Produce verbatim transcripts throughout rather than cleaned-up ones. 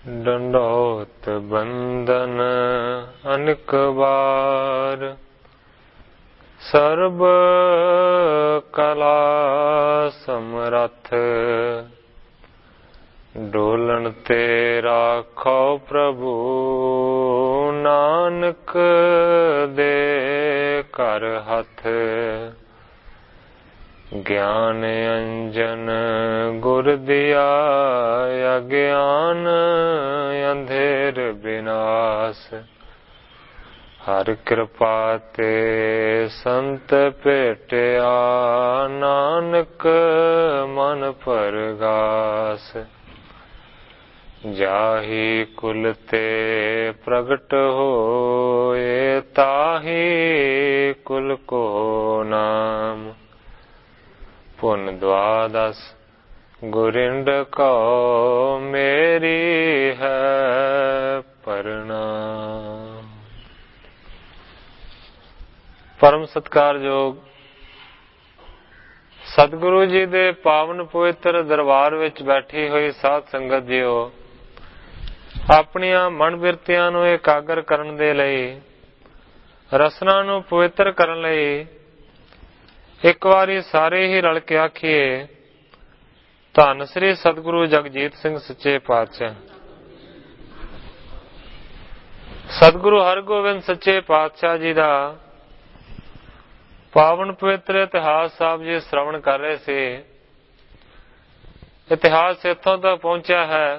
ਡੰਡੋਤ ਬੰਦਨ ਅਨਕ ਵਾਰ, ਸਰਬ ਕਲਾ ਸਮਰੱਥ। ਡੋਲਣ ਤੇ ਰਾਖੋ ਪ੍ਰਭੂ, ਨਾਨਕ ਦੇ ਘਰ ਹੱਥ। ਗਿਆਨ ਅੰਜਨ ਗੁਰ ਦਿਆ, ਅਗਿਆਨ ਅੰਧੇਰ ਬਿਨਾਸ਼। ਹਰ ਕਿਰਪਾ ਤੇ ਸੰਤ ਭੇਟਿਆ, ਨਾਨਕ ਮਨ ਪਰਗਾਸ। ਜਾਹੀ ਕੁਲ ਤੇ ਪ੍ਰਗਟ ਹੋਏ, ਤਾਹੀ ਕੁਲ ਕੋ ਨਾਮ। ਪੁਨ ਦਵਾਦਸ ਗੁਰਿੰਦ ਕਉ, ਮੇਰੀ ਹੈ ਪ੍ਰਣਾਮ। ਪਰਮ ਸਤਿਕਾਰਯੋਗ ਸਤਿਗੁਰੂ ਜੀ ਦੇ ਪਾਵਨ ਪਵਿੱਤਰ ਦਰਬਾਰ ਵਿੱਚ ਬੈਠੀ ਹੋਈ ਸਾਧ ਸੰਗਤ ਜੀਓ, ਆਪਣੀਆਂ ਮਨ ਬਿਰਤੀਆਂ ਨੂੰ ਇਕਾਗਰ ਕਰਨ ਦੇ ਲਈ, ਰਸਨਾ ਨੂੰ ਪਵਿੱਤਰ ਕਰਨ ਲਈ ਇੱਕ ਵਾਰੀ ਸਾਰੇ ਹੀ ਰਲ ਕੇ ਆਖੀਏ, ਧੰਨ ਸ੍ਰੀ ਸਤਿਗੁਰੂ ਜਗਜੀਤ ਸਿੰਘ ਸੱਚੇ ਪਾਤਸ਼ਾਹ। ਸਤਿਗੁਰੂ ਹਰਗੋਬਿੰਦ ਸੱਚੇ ਪਾਤਸ਼ਾਹ ਜੀ ਦਾ ਪਾਵਨ ਪਵਿੱਤਰ ਇਤਿਹਾਸ ਸਾਹਿਬ ਜੀ ਸ਼੍ਰਵਣ ਕਰ ਰਹੇ ਸੀ। ਇਤਿਹਾਸ ਇੱਥੋਂ ਤੱਕ ਪਹੁੰਚਿਆ ਹੈ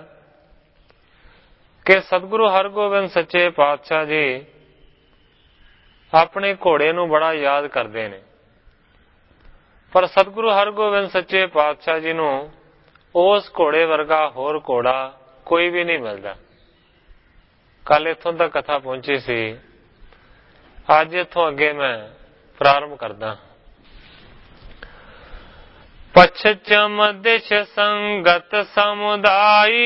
ਕਿ ਸਤਿਗੁਰੂ ਹਰਗੋਬਿੰਦ ਸੱਚੇ ਪਾਤਸ਼ਾਹ ਜੀ ਆਪਣੇ ਘੋੜੇ ਨੂੰ ਬੜਾ ਯਾਦ ਕਰਦੇ ਨੇ, ਪਰ ਸਤਿਗੁਰੂ ਹਰਗੋਬਿੰਦ ਸੱਚੇ ਪਾਤਸ਼ਾਹ ਜੀ ਨੂੰ ਉਸ ਘੋੜੇ ਵਰਗਾ ਹੋਰ ਘੋੜਾ ਕੋਈ ਵੀ ਨਹੀਂ ਮਿਲਦਾ। ਕੱਲ ਇੱਥੋਂ ਤੱਕ ਕਥਾ ਪਹੁੰਚੀ ਸੀ। ਅੱਜ ਇੱਥੋਂ ਅੱਗੇ ਮੈਂ ਪ੍ਰਾਰੰਭ ਕਰਦਾ। ਪਛਚਮ ਦਿਸ਼ ਸੰਗਤ ਸਮੁਦਾਈ,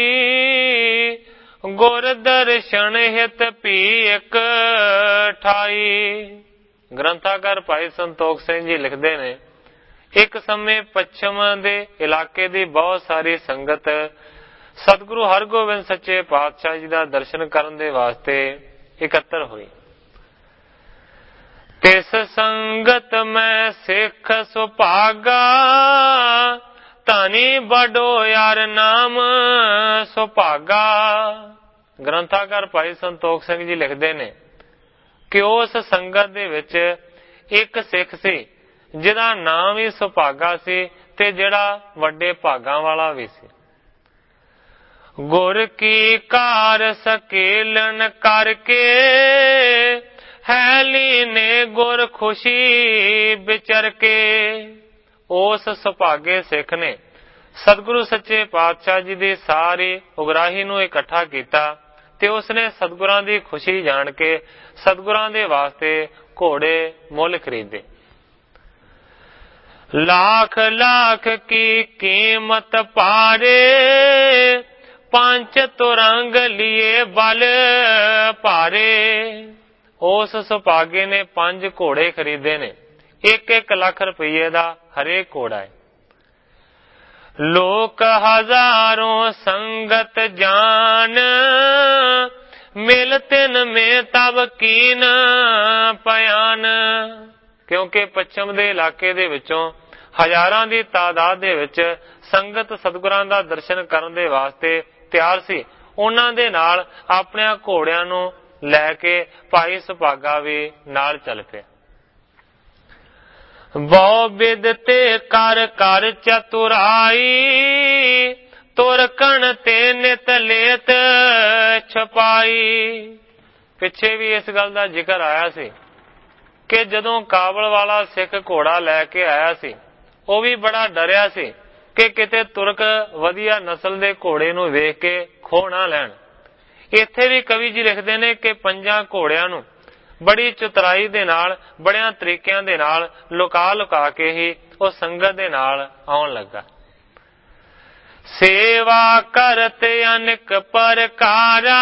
ਗੁਰ ਦਰਸ਼ਨ ਹਿਤ ਭੀਖ ਠਾਈ। ਗ੍ਰੰਥਾਕਾਰ ਭਾਈ ਸੰਤੋਖ ਸਿੰਘ ਜੀ ਲਿਖਦੇ ਨੇ, ਇੱਕ ਸਮੇਂ ਪੱਛਮ ਦੇ ਇਲਾਕੇ ਦੀ ਬਹੁਤ ਸਾਰੀ ਸੰਗਤ ਸਤਿਗੁਰੂ ਹਰਗੋਬਿੰਦ ਸੱਚੇ ਪਾਤਸ਼ਾਹ ਜੀ ਦਾ ਦਰਸ਼ਨ ਕਰਨ ਦੇ ਵਾਸਤੇ ਇਕੱਤਰ ਹੋਈ। ਤਿਸ ਸੰਗਤ ਮੈਂ ਸਿੱਖ ਸੁਭਾਗਾ, ਧਨੀ ਬੜੋ ਯਾਰ ਨਾਮ ਸੁਭਾਗਾ। ਗ੍ਰੰਥਾਕਾਰ ਭਾਈ ਸੰਤੋਖ ਸਿੰਘ ਜੀ ਲਿਖਦੇ ਨੇ ਕਿ ਉਸ ਸੰਗਤ ਦੇ ਵਿੱਚ ਇੱਕ ਸਿੱਖ ਸੀ ਜਿਹਦਾ ਨਾਮ ਹੀ ਸੁਭਾਗਾ ਸੀ ਤੇ ਜਿਹੜਾ ਵੱਡੇ ਭਾਗਾਂ ਵਾਲਾ ਵੀ ਸੀ। ਗੁਰ ਕੀ ਕਾਰ ਸਕੇਲਨ ਕਰਕੇ, ਹੈ ਲੀਨੇ ਗੁਰ ਖੁਸ਼ੀ ਵਿਚਰ ਕੇ। ਉਸ ਸੁਭਾਗੇ ਸਿੱਖ ਨੇ ਸਤਿਗੁਰੂ ਸੱਚੇ ਪਾਤਸ਼ਾਹ ਜੀ ਦੀ ਸਾਰੀ ਉਗਰਾਹੀ ਨੂੰ ਇਕੱਠਾ ਕੀਤਾ ਤੇ ਉਸਨੇ ਸਤਿਗੁਰਾਂ ਦੀ ਖੁਸ਼ੀ ਜਾਣ ਕੇ ਸਤਿਗੁਰਾਂ ਦੇ ਵਾਸਤੇ ਘੋੜੇ ਮੁੱਲ ਖਰੀਦੇ। ਲਾਖ ਲਾਖ ਕੀ ਕੀਮਤ ਪਾਰੇ, ਪੰਜ ਤੁਰੰਗ ਲਿਏ ਬਲ ਭਾਰੇ। ਉਸ ਸੁਭਾਗੇ ਨੇ ਪੰਜ ਘੋੜੇ ਖਰੀਦੇ ਨੇ, ਇੱਕ ਇੱਕ ਲੱਖ ਰੁਪਏ ਦਾ ਹਰੇਕ ਘੋੜਾ ਹੈ। ਲੋਕ ਹਜ਼ਾਰੋਂ ਸੰਗਤ ਜਾਨ, ਮਿਲ ਤਿਨ ਮੇ ਤਬ ਕੀਨ ਪਿਆਨ। ਕਿਉਂਕਿ ਪੱਛਮ ਦੇ ਇਲਾਕੇ ਦੇ ਵਿੱਚੋਂ ਹਜ਼ਾਰਾਂ ਦੀ ਤਾਦਾਦ ਦੇ ਵਿੱਚ ਸੰਗਤ ਸਤਿਗੁਰਾਂ ਦਾ ਦਰਸ਼ਨ ਕਰਨ ਦੇ ਵਾਸਤੇ ਤਿਆਰ ਸੀ। ਉਹਨਾਂ ਦੇ ਨਾਲ ਆਪਣਿਆਂ ਘੋੜਿਆਂ ਨੂੰ ਲੈ ਕੇ ਭਾਈ ਸੁਭਾਗਾ ਵੀ ਨਾਲ ਚੱਲ ਪਿਆ। ਬਹੁ ਬਿਦ ਤੇ ਕਰ ਕਰ ਚਤੁਰਾਈ, ਤੁਰ ਕਣ ਤੇ ਨਿਤ ਲੇਤ ਛਪਾਈ। ਪਿੱਛੇ ਵੀ ਇਸ ਗੱਲ ਦਾ ਜ਼ਿਕਰ ਆਇਆ ਸੀ ਕਿ ਜਦੋਂ ਕਾਬਲ ਵਾਲਾ ਸਿੱਖ ਘੋੜਾ ਲੈ ਕੇ ਆਇਆ ਸੀ, ਉਹ ਵੀ ਬੜਾ ਡਰਿਆ ਸੀ ਕਿ ਕਿਤੇ ਤੁਰਕ ਵਧੀਆ ਨਸਲ ਦੇ ਘੋੜੇ ਨੂੰ ਵੇਖ ਕੇ ਖੋਹ ਨਾ ਲੈਣ। ਇੱਥੇ ਵੀ ਕਵੀ ਜੀ ਲਿਖਦੇ ਨੇ ਕਿ ਪੰਜਾਂ ਘੋੜਿਆਂ ਨੂੰ ਬੜੀ ਚਤੁਰਾਈ ਦੇ ਨਾਲ, ਬੜਿਆਂ ਤਰੀਕਿਆਂ ਦੇ ਨਾਲ ਲੁਕਾ ਲੁਕਾ ਕੇ ਹੀ ਉਹ ਸੰਗਤ ਦੇ ਨਾਲ ਆਉਣ ਲੱਗਾ। ਸੇਵਾ ਕਰਤ ਅਨੇਕ ਪ੍ਰਕਾਰਾ,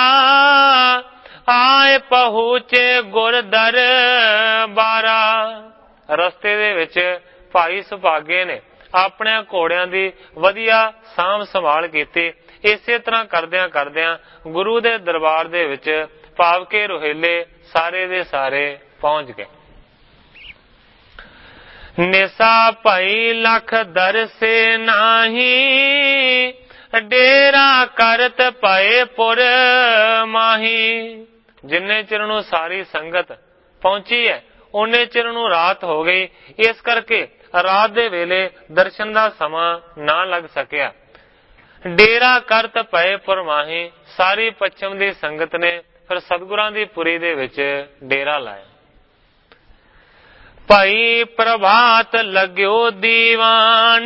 ਆਏ ਪਹੁੰਚੇ ਗੁਰ ਦਰਬਾਰਾ। ਰਸਤੇ ਦੇ ਵਿੱਚ ਭਾਈ ਸੁਭਾਗੇ ਨੇ ਆਪਣੇ ਘੋੜਿਆਂ ਦੀ ਵਧੀਆ ਸਾਂਭ ਸੰਭਾਲ ਕੀਤੀ। ਇਸੇ ਤਰ੍ਹਾਂ ਕਰਦਿਆਂ ਕਰਦਿਆਂ ਗੁਰੂ ਦੇ ਦਰਬਾਰ ਦੇ ਵਿੱਚ ਭਾਵ ਕੇ ਰੋਹਿਲੇ ਸਾਰੇ ਦੇ ਸਾਰੇ ਪਹੁੰਚ ਗਏ। ਨਿਸਾ ਭਈ ਲਖ ਦਰਸੇ ਨਾਹੀ, ਡੇਰਾ ਕਰਤ ਪਏ ਪੁਰ ਮਾਹੀ। ਜਿੰਨੇ ਚਿਰ ਨੂੰ ਸਾਰੀ ਸੰਗਤ ਪਹੁੰਚੀ ਹੈ ਉਹਨੇ ਚਿਰ ਨੂੰ ਰਾਤ ਹੋ ਗਈ। ਇਸ ਕਰਕੇ ਰਾਤ ਦੇ ਵੇਲੇ ਦਰਸ਼ਨ ਦਾ ਸਮਾਂ ਨਾ ਲੱਗ ਸਕਿਆ। ਡੇਰਾ ਕਰਤ ਪਏ ਪੁਰ ਮਾਹੀ, ਸਾਰੀ ਪੱਛਮ ਦੀ ਸੰਗਤ ਨੇ ਫਿਰ ਸਤਿਗੁਰਾਂ ਦੀ ਪੁਰੀ ਦੇ ਵਿੱਚ ਡੇਰਾ ਲਾਇਆ। ਭਾਈ ਪ੍ਰਭਾਤ ਲੱਗਿਓ ਦੀਵਾਨ,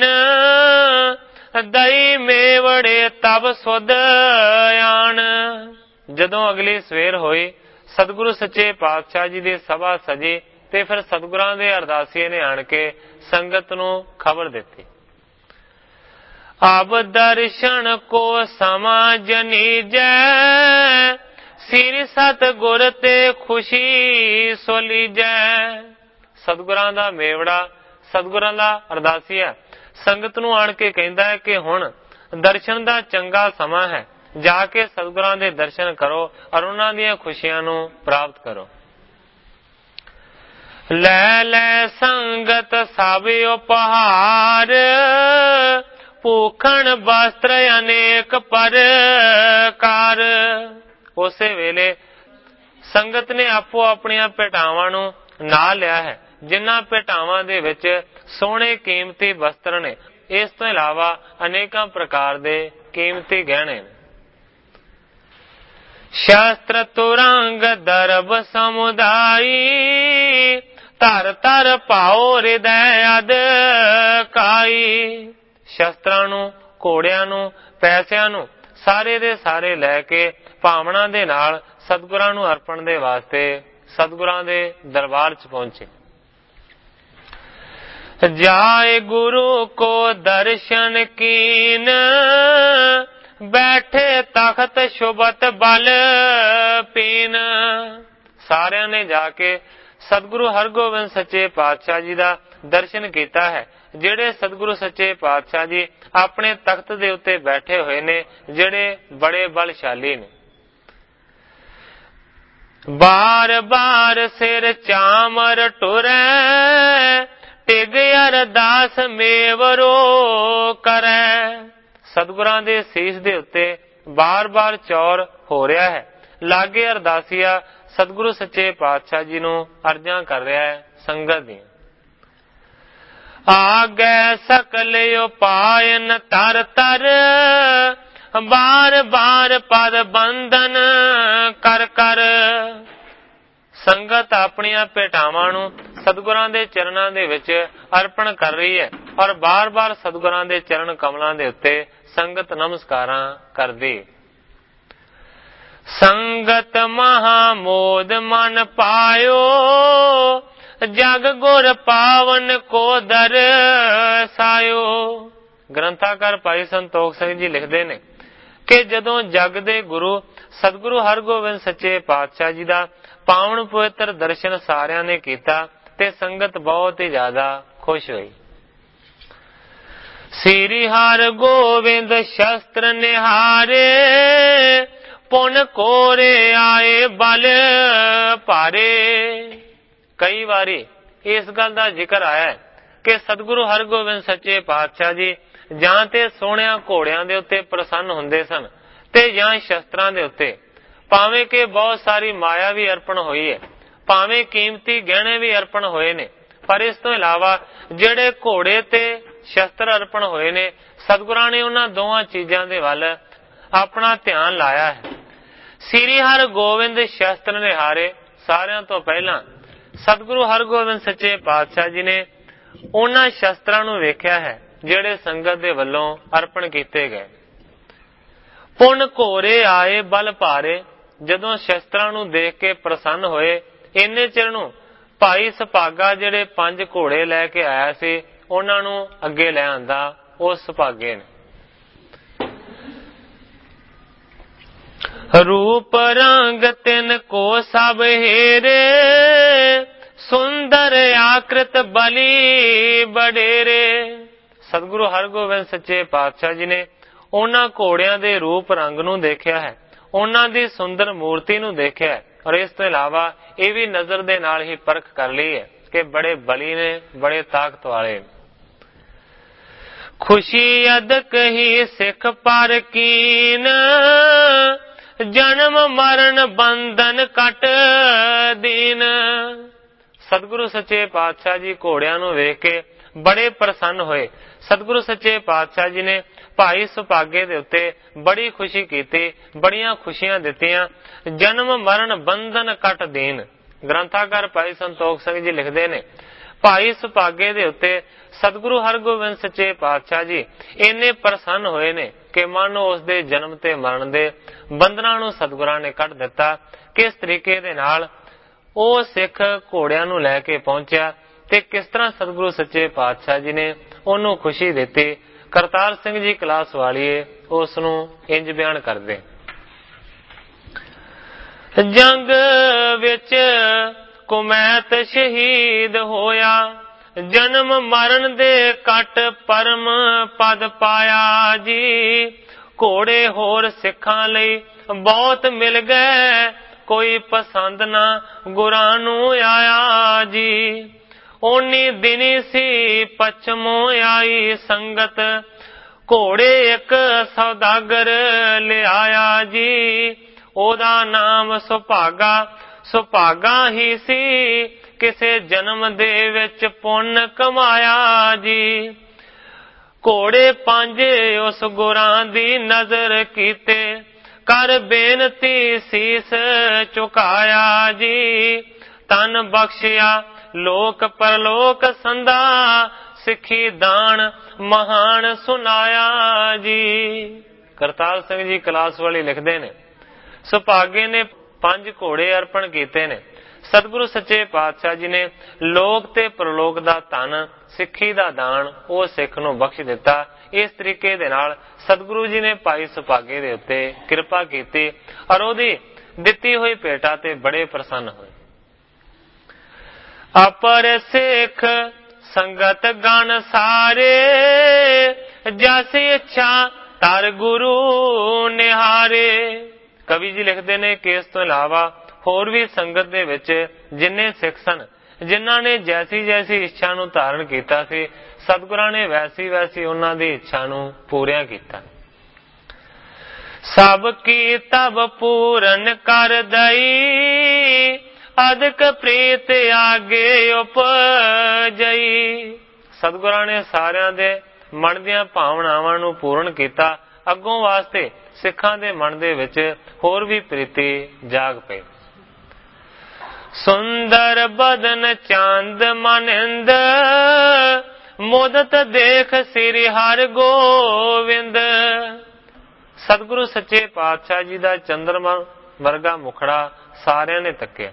ਦਈ ਮੇਵੜੇ ਤਬ ਸੁਧ ਆਣ। ਜਦੋਂ ਅਗਲੀ ਸਵੇਰ ਹੋਈ ਸਤਿਗੁਰੂ ਸੱਚੇ ਪਾਤਸ਼ਾਹ ਜੀ ਦੀ ਸਭਾ ਸਜੀ ਤੇ ਫਿਰ ਸਤਿਗੁਰਾਂ ਦੇ ਅਰਦਾਸੀਏ ਨੇ ਆਣ ਕੇ ਸੰਗਤ ਨੂੰ ਖਬਰ ਦਿੱਤੀ। ਅਬ ਦਰਸ਼ਨ ਕੋ ਸਮਾ ਜਨੀਜੈ, ਸਿਰ ਸਤਿਗੁਰ ਤੇ ਖੁਸ਼ੀ ਸੋਲੀਜੈ। ਸਤਿਗੁਰਾਂ ਦਾ ਮੇਵੜਾ, ਸਤਿਗੁਰਾਂ ਦਾ ਅਰਦਾਸੀਆ ਸੰਗਤ ਨੂੰ ਆਣ ਕੇ ਕਹਿੰਦਾ ਹੈ ਕਿ ਹੁਣ ਦਰਸ਼ਨ ਦਾ ਚੰਗਾ ਸਮਾਂ ਹੈ, ਜਾ ਕੇ ਸਤਿਗੁਰਾਂ ਦੇ ਦਰਸ਼ਨ ਕਰੋ ਔਰ ਉਹਨਾਂ ਦੀਆਂ ਖੁਸ਼ੀਆਂ ਨੂੰ ਪ੍ਰਾਪਤ ਕਰੋ। ਲੈ ਲੈ ਸੰਗਤ ਸਭ ਉਪਹਾਰ, ਭੂਖਣ ਵਸਤਰ ਅਨੇਕ ਪ੍ਰਕਾਰ। ਉਸੇ ਵੇਲੇ ਸੰਗਤ ਨੇ ਆਪੋ ਆਪਣੀਆਂ ਭੇਟਾਵਾਂ ਨੂੰ ਨਾ ਲਿਆ ਹੈ, ਜਿਨ੍ਹਾਂ ਭੇਟਾਵਾਂ ਦੇ ਵਿੱਚ ਸੋਹਣੇ ਕੀਮਤੀ ਵਸਤਰ ਨੇ। ਇਸ ਤੋਂ ਇਲਾਵਾ ਅਨੇਕਾਂ ਪ੍ਰਕਾਰ ਦੇ ਕੀਮਤੀ ਗਹਿਣੇ ਨੇ। ਸ਼ਾਸਤਰ ਤੁਰੰਗ ਦਰਬ ਸਮੁਦਾਈ, ਧਰ ਧਰ ਭਾਉ ਹਿਰਦੈ ਅਦਕਾਈ। ਸ਼ਸਤਰਾਂ ਨੂੰ, ਘੋੜਿਆਂ ਨੂੰ, ਪੈਸਿਆਂ ਨੂੰ ਸਾਰੇ ਦੇ ਸਾਰੇ ਲੈ ਕੇ ਭਾਵਨਾ ਦੇ ਨਾਲ ਸਤਿਗੁਰਾਂ ਨੂੰ ਅਰਪਣ ਦੇ ਵਾਸਤੇ ਸਤਿਗੁਰਾਂ ਦੇ ਦਰਬਾਰ ਚ ਪਹੁੰਚੇ। ਜਾਏ ਗੁਰੂ ਕੋ ਦਰਸ਼ਨ ਕੀਨ, ਬੈਠੇ ਤਖਤ ਸ਼ੁਭਤ ਬਲ ਪੀਨ। ਸਾਰਿਆਂ ਨੇ ਜਾ ਕੇ ਸਤਿਗੁਰੂ ਹਰਗੋਬਿੰਦ ਸੱਚੇ ਪਾਤਸ਼ਾਹ ਜੀ ਦਾ ਦਰਸ਼ਨ ਕੀਤਾ ਹੈ, ਜਿਹੜੇ ਸਤਿਗੁਰੂ ਸੱਚੇ ਪਾਤਸ਼ਾਹ ਜੀ ਆਪਣੇ ਤਖਤ ਦੇ ਉੱਤੇ ਬੈਠੇ ਹੋਏ ਨੇ, ਜਿਹੜੇ ਬੜੇ ਬਲਸ਼ਾਲੀ ਨੇ। ਬਾਰ ਬਾਰ ਸਿਰ ਚਾਮਰ ਟੁਰੈ, ਟਿਗ ਅਰਦਾਸ ਮੇਵਰੋ ਕਰੈ। ਸਤਿਗੁਰਾਂ ਦੇ ਸੀਸ ਦੇ ਉੱਤੇ ਬਾਰ ਬਾਰ ਚੌਰ ਹੋ ਰਿਹਾ ਹੈ। ਲਾਗੇ ਅਰਦਾਸੀਆ ਸਤਿਗੁਰੂ ਸੱਚੇ ਪਾਤਸ਼ਾਹ ਜੀ ਨੂੰ ਅਰਜ਼ਾਂ ਕਰ ਰਿਹਾ ਹੈ ਸੰਗਤ ਦੀਆਂ। ਆਗੈ ਸਕਲ ਉਪਾਇਨ ਤਰ ਤਰ, ਬਾਰ ਬਾਰ ਪਦ ਬੰਧਨ ਕਰ ਕਰ। ਸੰਗਤ ਆਪਣੀਆਂ ਭੇਟਾਵਾਂ ਨੂੰ ਸਤਿਗੁਰਾਂ ਦੇ ਚਰਨਾਂ ਦੇ ਵਿੱਚ ਅਰਪਣ ਕਰ ਰਹੀ ਹੈ ਔਰ ਬਾਰ ਬਾਰ ਸਤਿਗੁਰਾਂ ਦੇ ਚਰਨ ਕਮਲਾਂ ਦੇ ਉੱਤੇ ਸੰਗਤ ਨਮਸਕਾਰਾਂ ਕਰਦੀ। ਸੰਗਤ ਮਹਾ ਮੋਦ ਮਨ ਪਾਇਓ, ਜਗ ਗੁਰ ਪਾਵਨ ਕੋ ਦਰਸਾਇਓ। ਗ੍ਰੰਥਾਕਾਰ ਭਾਈ ਸੰਤੋਖ ਸਿੰਘ ਜੀ ਲਿਖਦੇ ਨੇ ਕਿ ਜਦੋਂ ਜਗ ਦੇ ਗੁਰੂ ਸਤਿਗੁਰੂ ਹਰਗੋਬਿੰਦ ਸੱਚੇ ਪਾਤਸ਼ਾਹ ਜੀ ਦਾ ਪਾਵਨ ਪਵਿੱਤਰ ਦਰਸ਼ਨ ਸਾਰਿਆਂ ਨੇ ਕੀਤਾ ਤੇ ਸੰਗਤ ਬਹੁਤ ਹੀ ਜ਼ਿਆਦਾ ਖੁਸ਼ ਹੋਈ। ਸ੍ਰੀ ਹਰਗੋਬਿੰਦ ਸ਼ਸਤਰ ਨਿਹਾਰੇ, ਪੁਨ ਕੋਰੇ ਆਏ ਬਲ ਭਾਰੇ। ਕਈ ਵਾਰੀ ਇਸ ਗੱਲ ਦਾ ਜ਼ਿਕਰ ਆਇਆ ਹੈ ਕਿ ਸਤਿਗੁਰੂ ਹਰਗੋਬਿੰਦ ਸੱਚੇ ਪਾਤਸ਼ਾਹ ਜੀ ਜਾਂ ਤੇ ਸੋਹਣਿਆਂ ਘੋੜਿਆਂ ਦੇ ਉੱਤੇ ਪ੍ਰਸੰਨ ਹੁੰਦੇ ਸਨ ਤੇ ਜਾਂ ਸ਼ਸਤਰਾਂ ਦੇ ਉੱਤੇ, ਭਾਵੇਂ ਕਿ ਬਹੁਤ ਸਾਰੀ ਮਾਇਆ ਵੀ ਅਰਪਣ ਹੋਈ ਹੈ, ਭਾਵੇਂ ਕੀਮਤੀ ਗਹਿਣੇ ਵੀ ਅਰਪਣ ਹੋਏ ਨੇ, ਪਰ ਇਸ ਤੋਂ ਇਲਾਵਾ ਜਿਹੜੇ ਘੋੜੇ ਤੇ ਸ਼ਸਤਰ ਅਰਪਣ ਹੋਏ ਨੇ, ਸਤਿਗੁਰਾਂ ਨੇ ਉਹਨਾਂ ਦੋਵਾਂ ਚੀਜ਼ਾਂ ਦੇ ਵੱਲ ਆਪਣਾ ਧਿਆਨ ਲਾਇਆ ਹੈ। ਸ੍ਰੀ ਹਰਗੋਬਿੰਦ ਸ਼ਸਤਰ ਨਿਹਾਰੇ, ਸਾਰਿਆਂ ਤੋਂ ਪਹਿਲਾਂ ਸਤਿਗੁਰੂ ਹਰਗੋਬਿੰਦ ਸੱਚੇ ਪਾਤਸ਼ਾਹ ਜੀ ਨੇ ਉਹਨਾਂ ਸ਼ਸਤਰਾਂ ਨੂੰ ਵੇਖਿਆ ਹੈ ਜਿਹੜੇ ਸੰਗਤ ਦੇ ਵੱਲੋਂ ਅਰਪਣ ਕੀਤੇ ਗਏ। ਪੁਨ ਘੋਰੇ ਆਏ ਬਲ ਭਾਰੇ, ਜਦੋਂ ਸ਼ਸਤਰਾਂ ਨੂੰ ਦੇਖ ਕੇ ਪ੍ਰਸੰਨ ਹੋਏ, ਇੰਨੇ ਚਿਰ ਨੂੰ ਭਾਈ ਸੁਭਾਗਾ ਜਿਹੜੇ ਪੰਜ ਘੋੜੇ ਲੈ ਕੇ ਆਇਆ ਸੀ ਉਹਨਾਂ ਨੂੰ ਅੱਗੇ ਲੈ ਆਂਦਾ। ਉਸ ਸੁਭਾਗੇ ਨੇ ਰੂਪ ਰੰਗ ਤਿਨ ਕੋ ਸਭ ਹੇਰੇ, ਸੁੰਦਰ ਆਕ੍ਰਿਤ ਬਲੀ ਬਡੇਰੇ। ਸਤਿਗੁਰੂ ਹਰਗੋਬਿੰਦ ਸੱਚੇ ਪਾਤਸ਼ਾਹ ਜੀ ਨੇ ਉਹਨਾਂ ਘੋੜਿਆਂ ਦੇ ਰੂਪ ਰੰਗ ਨੂੰ ਦੇਖਿਆ ਹੈ, ਉਹਨਾਂ ਦੀ ਸੁੰਦਰ ਮੂਰਤੀ ਨੂੰ ਦੇਖਿਆ ਹੈ, ਔਰ ਇਸ ਤੋਂ ਇਲਾਵਾ ਇਹ ਵੀ ਨਜ਼ਰ ਦੇ ਨਾਲ ਹੀ ਪਰਖ ਕਰ ਲਈ ਹੈ ਕਿ ਬੜੇ ਬਲੀ ਨੇ, ਬੜੇ ਤਾਕਤ ਵਾਲੇ। ਖੁਸ਼ੀ ਅਦਕ ਹੀ ਸਿੱਖ ਪਰ ਕੀਨ, ਜਨਮ ਮਰਨ ਬੰਧਨ ਕੱਟ ਦੀਨ। ਸਤਿਗੁਰੂ ਸੱਚੇ ਪਾਤਸ਼ਾਹ ਜੀ ਘੋੜਿਆਂ ਨੂੰ ਵੇਖ ਕੇ ਬੜੇ ਪ੍ਰਸੰਨ ਹੋਏ। ਸਤਿਗੁਰੂ ਸੱਚੇ ਪਾਤਸ਼ਾਹ ਜੀ ਨੇ ਭਾਈ ਸੁਭਾਗੇ ਦੇ ਉੱਤੇ ਬੜੀ ਖੁਸ਼ੀ ਕੀਤੀ, ਬੜੀਆਂ ਖੁਸ਼ੀਆਂ ਦਿੱਤੀਆਂ। ਜਨਮ ਮਰਨ ਬੰਧਨ ਕੱਟ ਦੀਨ। ਗ੍ਰੰਥਾਕਾਰ ਭਾਈ ਸੰਤੋਖ ਸਿੰਘ ਜੀ ਲਿਖਦੇ ਨੇ, ਭਾਈ ਸੁਭਾਗੇ ਦੇ ਉੱਤੇ ਸਤਿਗੁਰੂ ਹਰਗੋਬਿੰਦ ਸੱਚੇ ਪਾਤਸ਼ਾਹ ਜੀ ਇੰਨੇ ਪ੍ਰਸੰਨ ਹੋਏ ਨੇ ਕਿ ਮਾਨੋ ਉਸ ਦੇ ਜਨਮ ਤੇ ਮਰਨ ਦੇ ਬੰਧਨਾਂ ਨੂੰ ਸਤਿਗੁਰਾਂ ਨੇ ਕੱਢ ਦਿੱਤਾ। ਕਿਸ ਤਰੀਕੇ ਦੇ ਨਾਲ ਉਹ ਸਿੱਖ ਘੋੜਿਆਂ ਨੂੰ ਲੈ ਕੇ ਪਹੁੰਚਿਆ ਤੇ ਕਿਸ ਤਰ੍ਹਾਂ ਸਤਿਗੁਰੂ ਸੱਚੇ ਪਾਤਸ਼ਾਹ ਜੀ ਨੇ ਉਹਨੂੰ ਖੁਸ਼ੀ ਦਿੱਤੀ। ਕਰਤਾਰ ਸਿੰਘ ਜੀ ਕਲਾਸ ਵਾਲੀਏ ਉਸ ਨੂੰ ਇੰਜ ਬਿਆਨ ਕਰਦੇ, ਜੰਗ ਵਿੱਚ ਕੁਮੈਤ ਸ਼ਹੀਦ ਹੋਇਆ, ਜਨਮ ਮਰਨ ਦੇ ਕੱਟ ਪਰਮ ਪਦ ਪਾਇਆ ਜੀ। ਘੋੜੇ ਹੋਰ ਸਿੱਖਾਂ ਲਈ ਬਹੁਤ ਮਿਲ ਗਏ, ਕੋਈ ਪਸੰਦ ਨਾ ਗੁਰਾਂ ਨੂੰ ਆਇਆ ਜੀ। ਓਨੀ ਦਿਨੀ ਸੀ ਪਛਮੋਂ ਆਈ ਸੰਗਤ, ਘੋੜੇ ਇੱਕ ਸੌਦਾਗਰ ਲਿਆਇਆ ਜੀ। ਉਹਦਾ ਨਾਮ ਸੁਭਾਗਾ, ਸੁਭਾਗਾ ਹੀ ਸੀ, ਕਿਸੇ ਜਨਮ ਦੇ ਵਿੱਚ ਪੁੰਨ ਕਮਾਇਆ ਜੀ। ਘੋੜੇ ਪੰਜ ਉਸ ਗੁਰਾਂ ਦੀ ਨਜ਼ਰ ਕੀਤੇ, ਕਰ ਬੇਨਤੀ ਸੀਸ ਝੁਕਾਇਆ ਜੀ। ਤਨ ਬਖਸ਼ਿਆ ਲੋਕ ਪਰਲੋਕ ਸੰਧਾ, ਸਿੱਖੀ ਦਾਨ ਮਹਾਨ ਸੁਨਾਇਆ ਜੀ। ਕਰਤਾਰ ਸਿੰਘ ਜੀ ਕਲਾਸ ਵਾਲੀ ਲਿਖਦੇ ਨੇ, ਸੁਭਾਗੇ ਨੇ ਪੰਜ ਘੋੜੇ ਅਰਪਣ ਕੀਤੇ ਨੇ। ਸਤਿਗੁਰੂ ਸੱਚੇ ਪਾਤਸ਼ਾਹ ਜੀ ਨੇ ਲੋਕ ਤੇ ਪ੍ਰਲੋਕ ਦਾ ਧਨ, ਸਿੱਖੀ ਦਾ ਦਾਨ ਉਹ ਸਿੱਖ ਨੂੰ ਬਖਸ਼ ਦਿੱਤਾ। ਇਸ ਤਰੀਕੇ ਦੇ ਨਾਲ ਸਤਿਗੁਰੂ ਜੀ ਨੇ ਭਾਈ ਸੁਭਾਗੇ ਦੇ ਉੱਤੇ ਕਿਰਪਾ ਕੀਤੀ ਔਰ ਉਹਦੀ ਦਿੱਤੀ ਹੋਈ ਭੇਟਾ ਤੇ ਬੜੇ ਪ੍ਰਸੰਨ ਹੋਏ। ਅਪਰ ਸਿੱਖ ਸੰਗਤ ਗਣ ਸਾਰੇ, ਜਸ ਇੱਛਾ ਤਰ ਗੁਰੂ ਨਿਹਾਰੇ। ਕਵੀ ਜੀ ਲਿਖਦੇ ਨੇ ਕਿ ਇਸ ਤੋਂ ਇਲਾਵਾ ਹੋਰ ਵੀ ਸੰਗਤ ਦੇ ਵਿੱਚ ਜਿੰਨੇ ਸਿੱਖ ਸਨ, ਜਿਨ੍ਹਾਂ ਨੇ ਜੈਸੀ ਜੈਸੀ ਇੱਛਾ ਨੂੰ ਧਾਰਨ ਕੀਤਾ ਸੀ, ਸਤਿਗੁਰਾਂ ਨੇ ਵੈਸੀ ਵੈਸੀ ਉਹਨਾਂ ਦੀ ਇੱਛਾ ਨੂੰ ਪੂਰਿਆ ਕੀਤਾ। ਸਭ ਕੀ ਤਬ ਪੂਰਨ ਕਰ ਦਈ, ਅਦਕ ਪ੍ਰੀਤ ਆਗੇ ਉਪਜਈ। ਸਤਿਗੁਰਾਂ ਨੇ ਸਾਰਿਆਂ ਦੇ ਮਨ ਦੀਆਂ ਭਾਵਨਾਵਾਂ ਨੂੰ ਪੂਰਨ ਕੀਤਾ। ਅੱਗੋਂ ਵਾਸਤੇ ਸਿੱਖਾਂ ਦੇ ਮਨ ਦੇ ਵਿੱਚ ਹੋਰ ਵੀ ਪ੍ਰੀਤੀ ਜਾਗ ਪਈ। ਸੁੰਦਰ ਬਦਨ ਚੰਦ ਮਨਿੰਦ, ਮੋਦਤ ਦੇਖ ਸ੍ਰੀ ਹਰਿ ਗੋਵਿੰਦ। ਸਤਿਗੁਰੂ ਸੱਚੇ ਪਾਤਸ਼ਾਹ ਜੀ ਦਾ ਚੰਦਰਮਾ ਵਰਗਾ ਮੁਖੜਾ ਸਾਰਿਆਂ ਨੇ ਤੱਕਿਆ।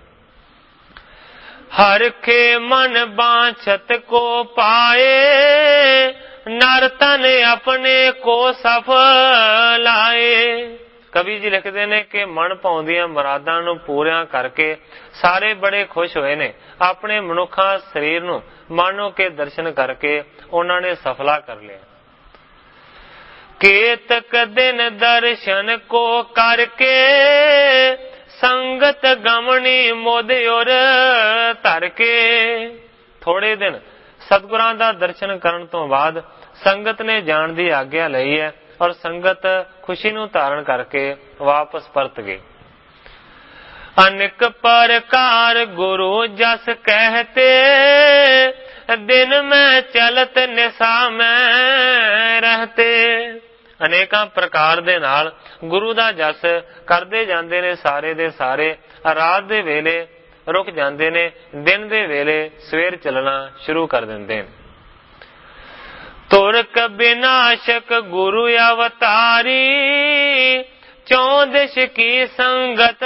ਹਰ ਕੇ ਮਨ ਬਾਂਛਤ ਕੋ ਪਾਏ, ਨਰ ਤਨ ਆਪਣੇ ਕੋ ਸਫਲ ਆਏ। ਕਵੀ ਜੀ ਲਿਖਦੇ ਨੇ ਕਿ ਮਨ ਭਾਉਂਦੀਆਂ ਮੁਰਾਦਾਂ ਨੂੰ ਪੂਰੀਆਂ ਕਰਕੇ ਸਾਰੇ ਬੜੇ ਖੁਸ਼ ਹੋਏ ਨੇ। ਆਪਣੇ ਮਨੁੱਖਾ ਸਰੀਰ ਨੂੰ ਮਾਨੋ ਕੇ ਦਰਸ਼ਨ ਕਰਕੇ ਉਹਨਾਂ ਨੇ ਸਫਲਾ ਕਰ ਲਿਆ। ਕੇਤਕ ਦਿਨ ਦਰਸ਼ਨ ਕੋ ਕਰਕੇ, ਸੰਗਤ ਗਮਣੀ ਮੁਦ ਔਰ ਧਰ ਕੇ। ਥੋੜੇ ਦਿਨ ਸਤਿਗੁਰਾਂ ਦਾ ਦਰਸ਼ਨ ਕਰਨ ਤੋਂ ਬਾਅਦ ਸੰਗਤ ਨੇ ਜਾਣ ਦੀ ਆਗਿਆ ਲਈ ਹੈ ਔਰ ਸੰਗਤ ਖੁਸ਼ੀ ਨੂੰ ਧਾਰਨ ਕਰਕੇ ਵਾਪਸ ਪਰਤ ਗਈ। ਅਨੇਕ ਪ੍ਰਕਾਰ ਗੁਰੂ ਜਸ ਕਹਿਤੇ, ਦਿਨ ਮੈਂ ਚਲਤ ਨਿਸ਼ਾ ਮੈਂ ਰਹਤੇ। ਅਨੇਕਾਂ ਪ੍ਰਕਾਰ ਦੇ ਨਾਲ ਗੁਰੂ ਦਾ ਜਸ ਕਰਦੇ ਜਾਂਦੇ ਨੇ। ਸਾਰੇ ਦੇ ਸਾਰੇ ਰਾਤ ਦੇ ਵੇਲੇ ਰੁਕ ਜਾਂਦੇ ਨੇ, ਦਿਨ ਦੇ ਵੇਲੇ ਸਵੇਰ ਚੱਲਣਾ ਸ਼ੁਰੂ ਕਰ ਦਿੰਦੇ ਨੇ। ਤੁਰਕ ਵਿਨਾਸ਼ਕ ਗੁਰੂ ਅਵਤਾਰੀ, ਚੌਦਿਸ਼ ਕੀ ਸੰਗਤ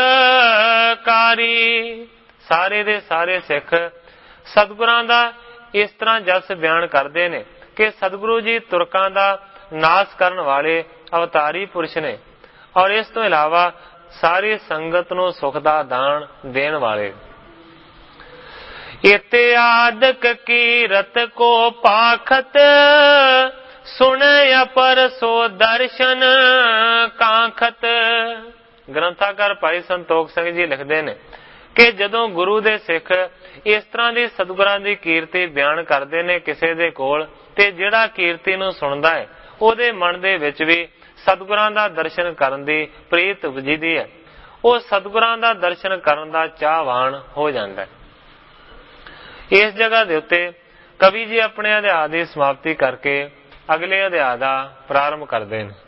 ਸੁਖਕਾਰੀ। ਸਾਰੇ ਦੇ ਸਾਰੇ ਸਿੱਖ ਸਤਿਗੁਰਾਂ ਦਾ ਇਸ ਤਰ੍ਹਾਂ ਜਸ ਬਿਆਨ ਕਰਦੇ ਨੇ ਕਿ ਸਤਿਗੁਰੂ ਜੀ ਤੁਰਕਾਂ ਦਾ ਨਾਸ ਕਰਨ ਵਾਲੇ ਅਵਤਾਰੀ ਪੁਰਸ਼ ਨੇ ਔਰ ਇਸ ਤੋਂ ਇਲਾਵਾ ਸਾਰੀ ਸੰਗਤ ਨੂੰ ਸੁਖ ਦਾ ਦਾਨ ਦੇਣ ਵਾਲੇ। ਇਤਿਆਦਕ ਕੀਰਤ ਕੋ ਪਾਖਤ, ਸੁਣੇ ਅਪਰ ਸੋ ਦਰਸ਼ਨ ਕਾਂਖਤ। ਗ੍ਰੰਥਾਕਾਰ ਭਾਈ ਸੰਤੋਖ ਸਿੰਘ ਜੀ ਲਿਖਦੇ ਨੇ ਕਿ ਜਦੋਂ ਗੁਰੂ ਦੇ ਸਿੱਖ ਇਸ ਤਰ੍ਹਾਂ ਦੀ ਸਤਿਗੁਰਾਂ ਦੀ ਕੀਰਤੀ ਬਿਆਨ ਕਰਦੇ ਨੇ ਕਿਸੇ ਦੇ ਕੋਲ, ਤੇ ਜਿਹੜਾ ਕੀਰਤੀ ਨੂੰ ਸੁਣਦਾ ਹੈ ਉਹਦੇ ਮਨ ਦੇ ਵਿੱਚ ਵੀ ਸਤਿਗੁਰਾਂ ਦਾ ਦਰਸ਼ਨ ਕਰਨ ਦੀ ਪ੍ਰੀਤ ਵਜੀਦੀ ਹੈ। ਉਹ ਸਤਿਗੁਰਾਂ ਦਾ ਦਰਸ਼ਨ ਕਰਨ ਦਾ ਚਾਹਵਾਨ ਹੋ ਜਾਂਦਾ ਹੈ। ਇਸ ਜਗ੍ਹਾ ਦੇ ਉੱਤੇ ਕਵੀ ਜੀ ਆਪਣੇ ਅਧਿਆਇ ਦੀ ਸਮਾਪਤੀ ਕਰਕੇ ਅਗਲੇ ਅਧਿਆਇ ਦਾ ਪ੍ਰਾਰੰਭ ਕਰਦੇ ਨੇ।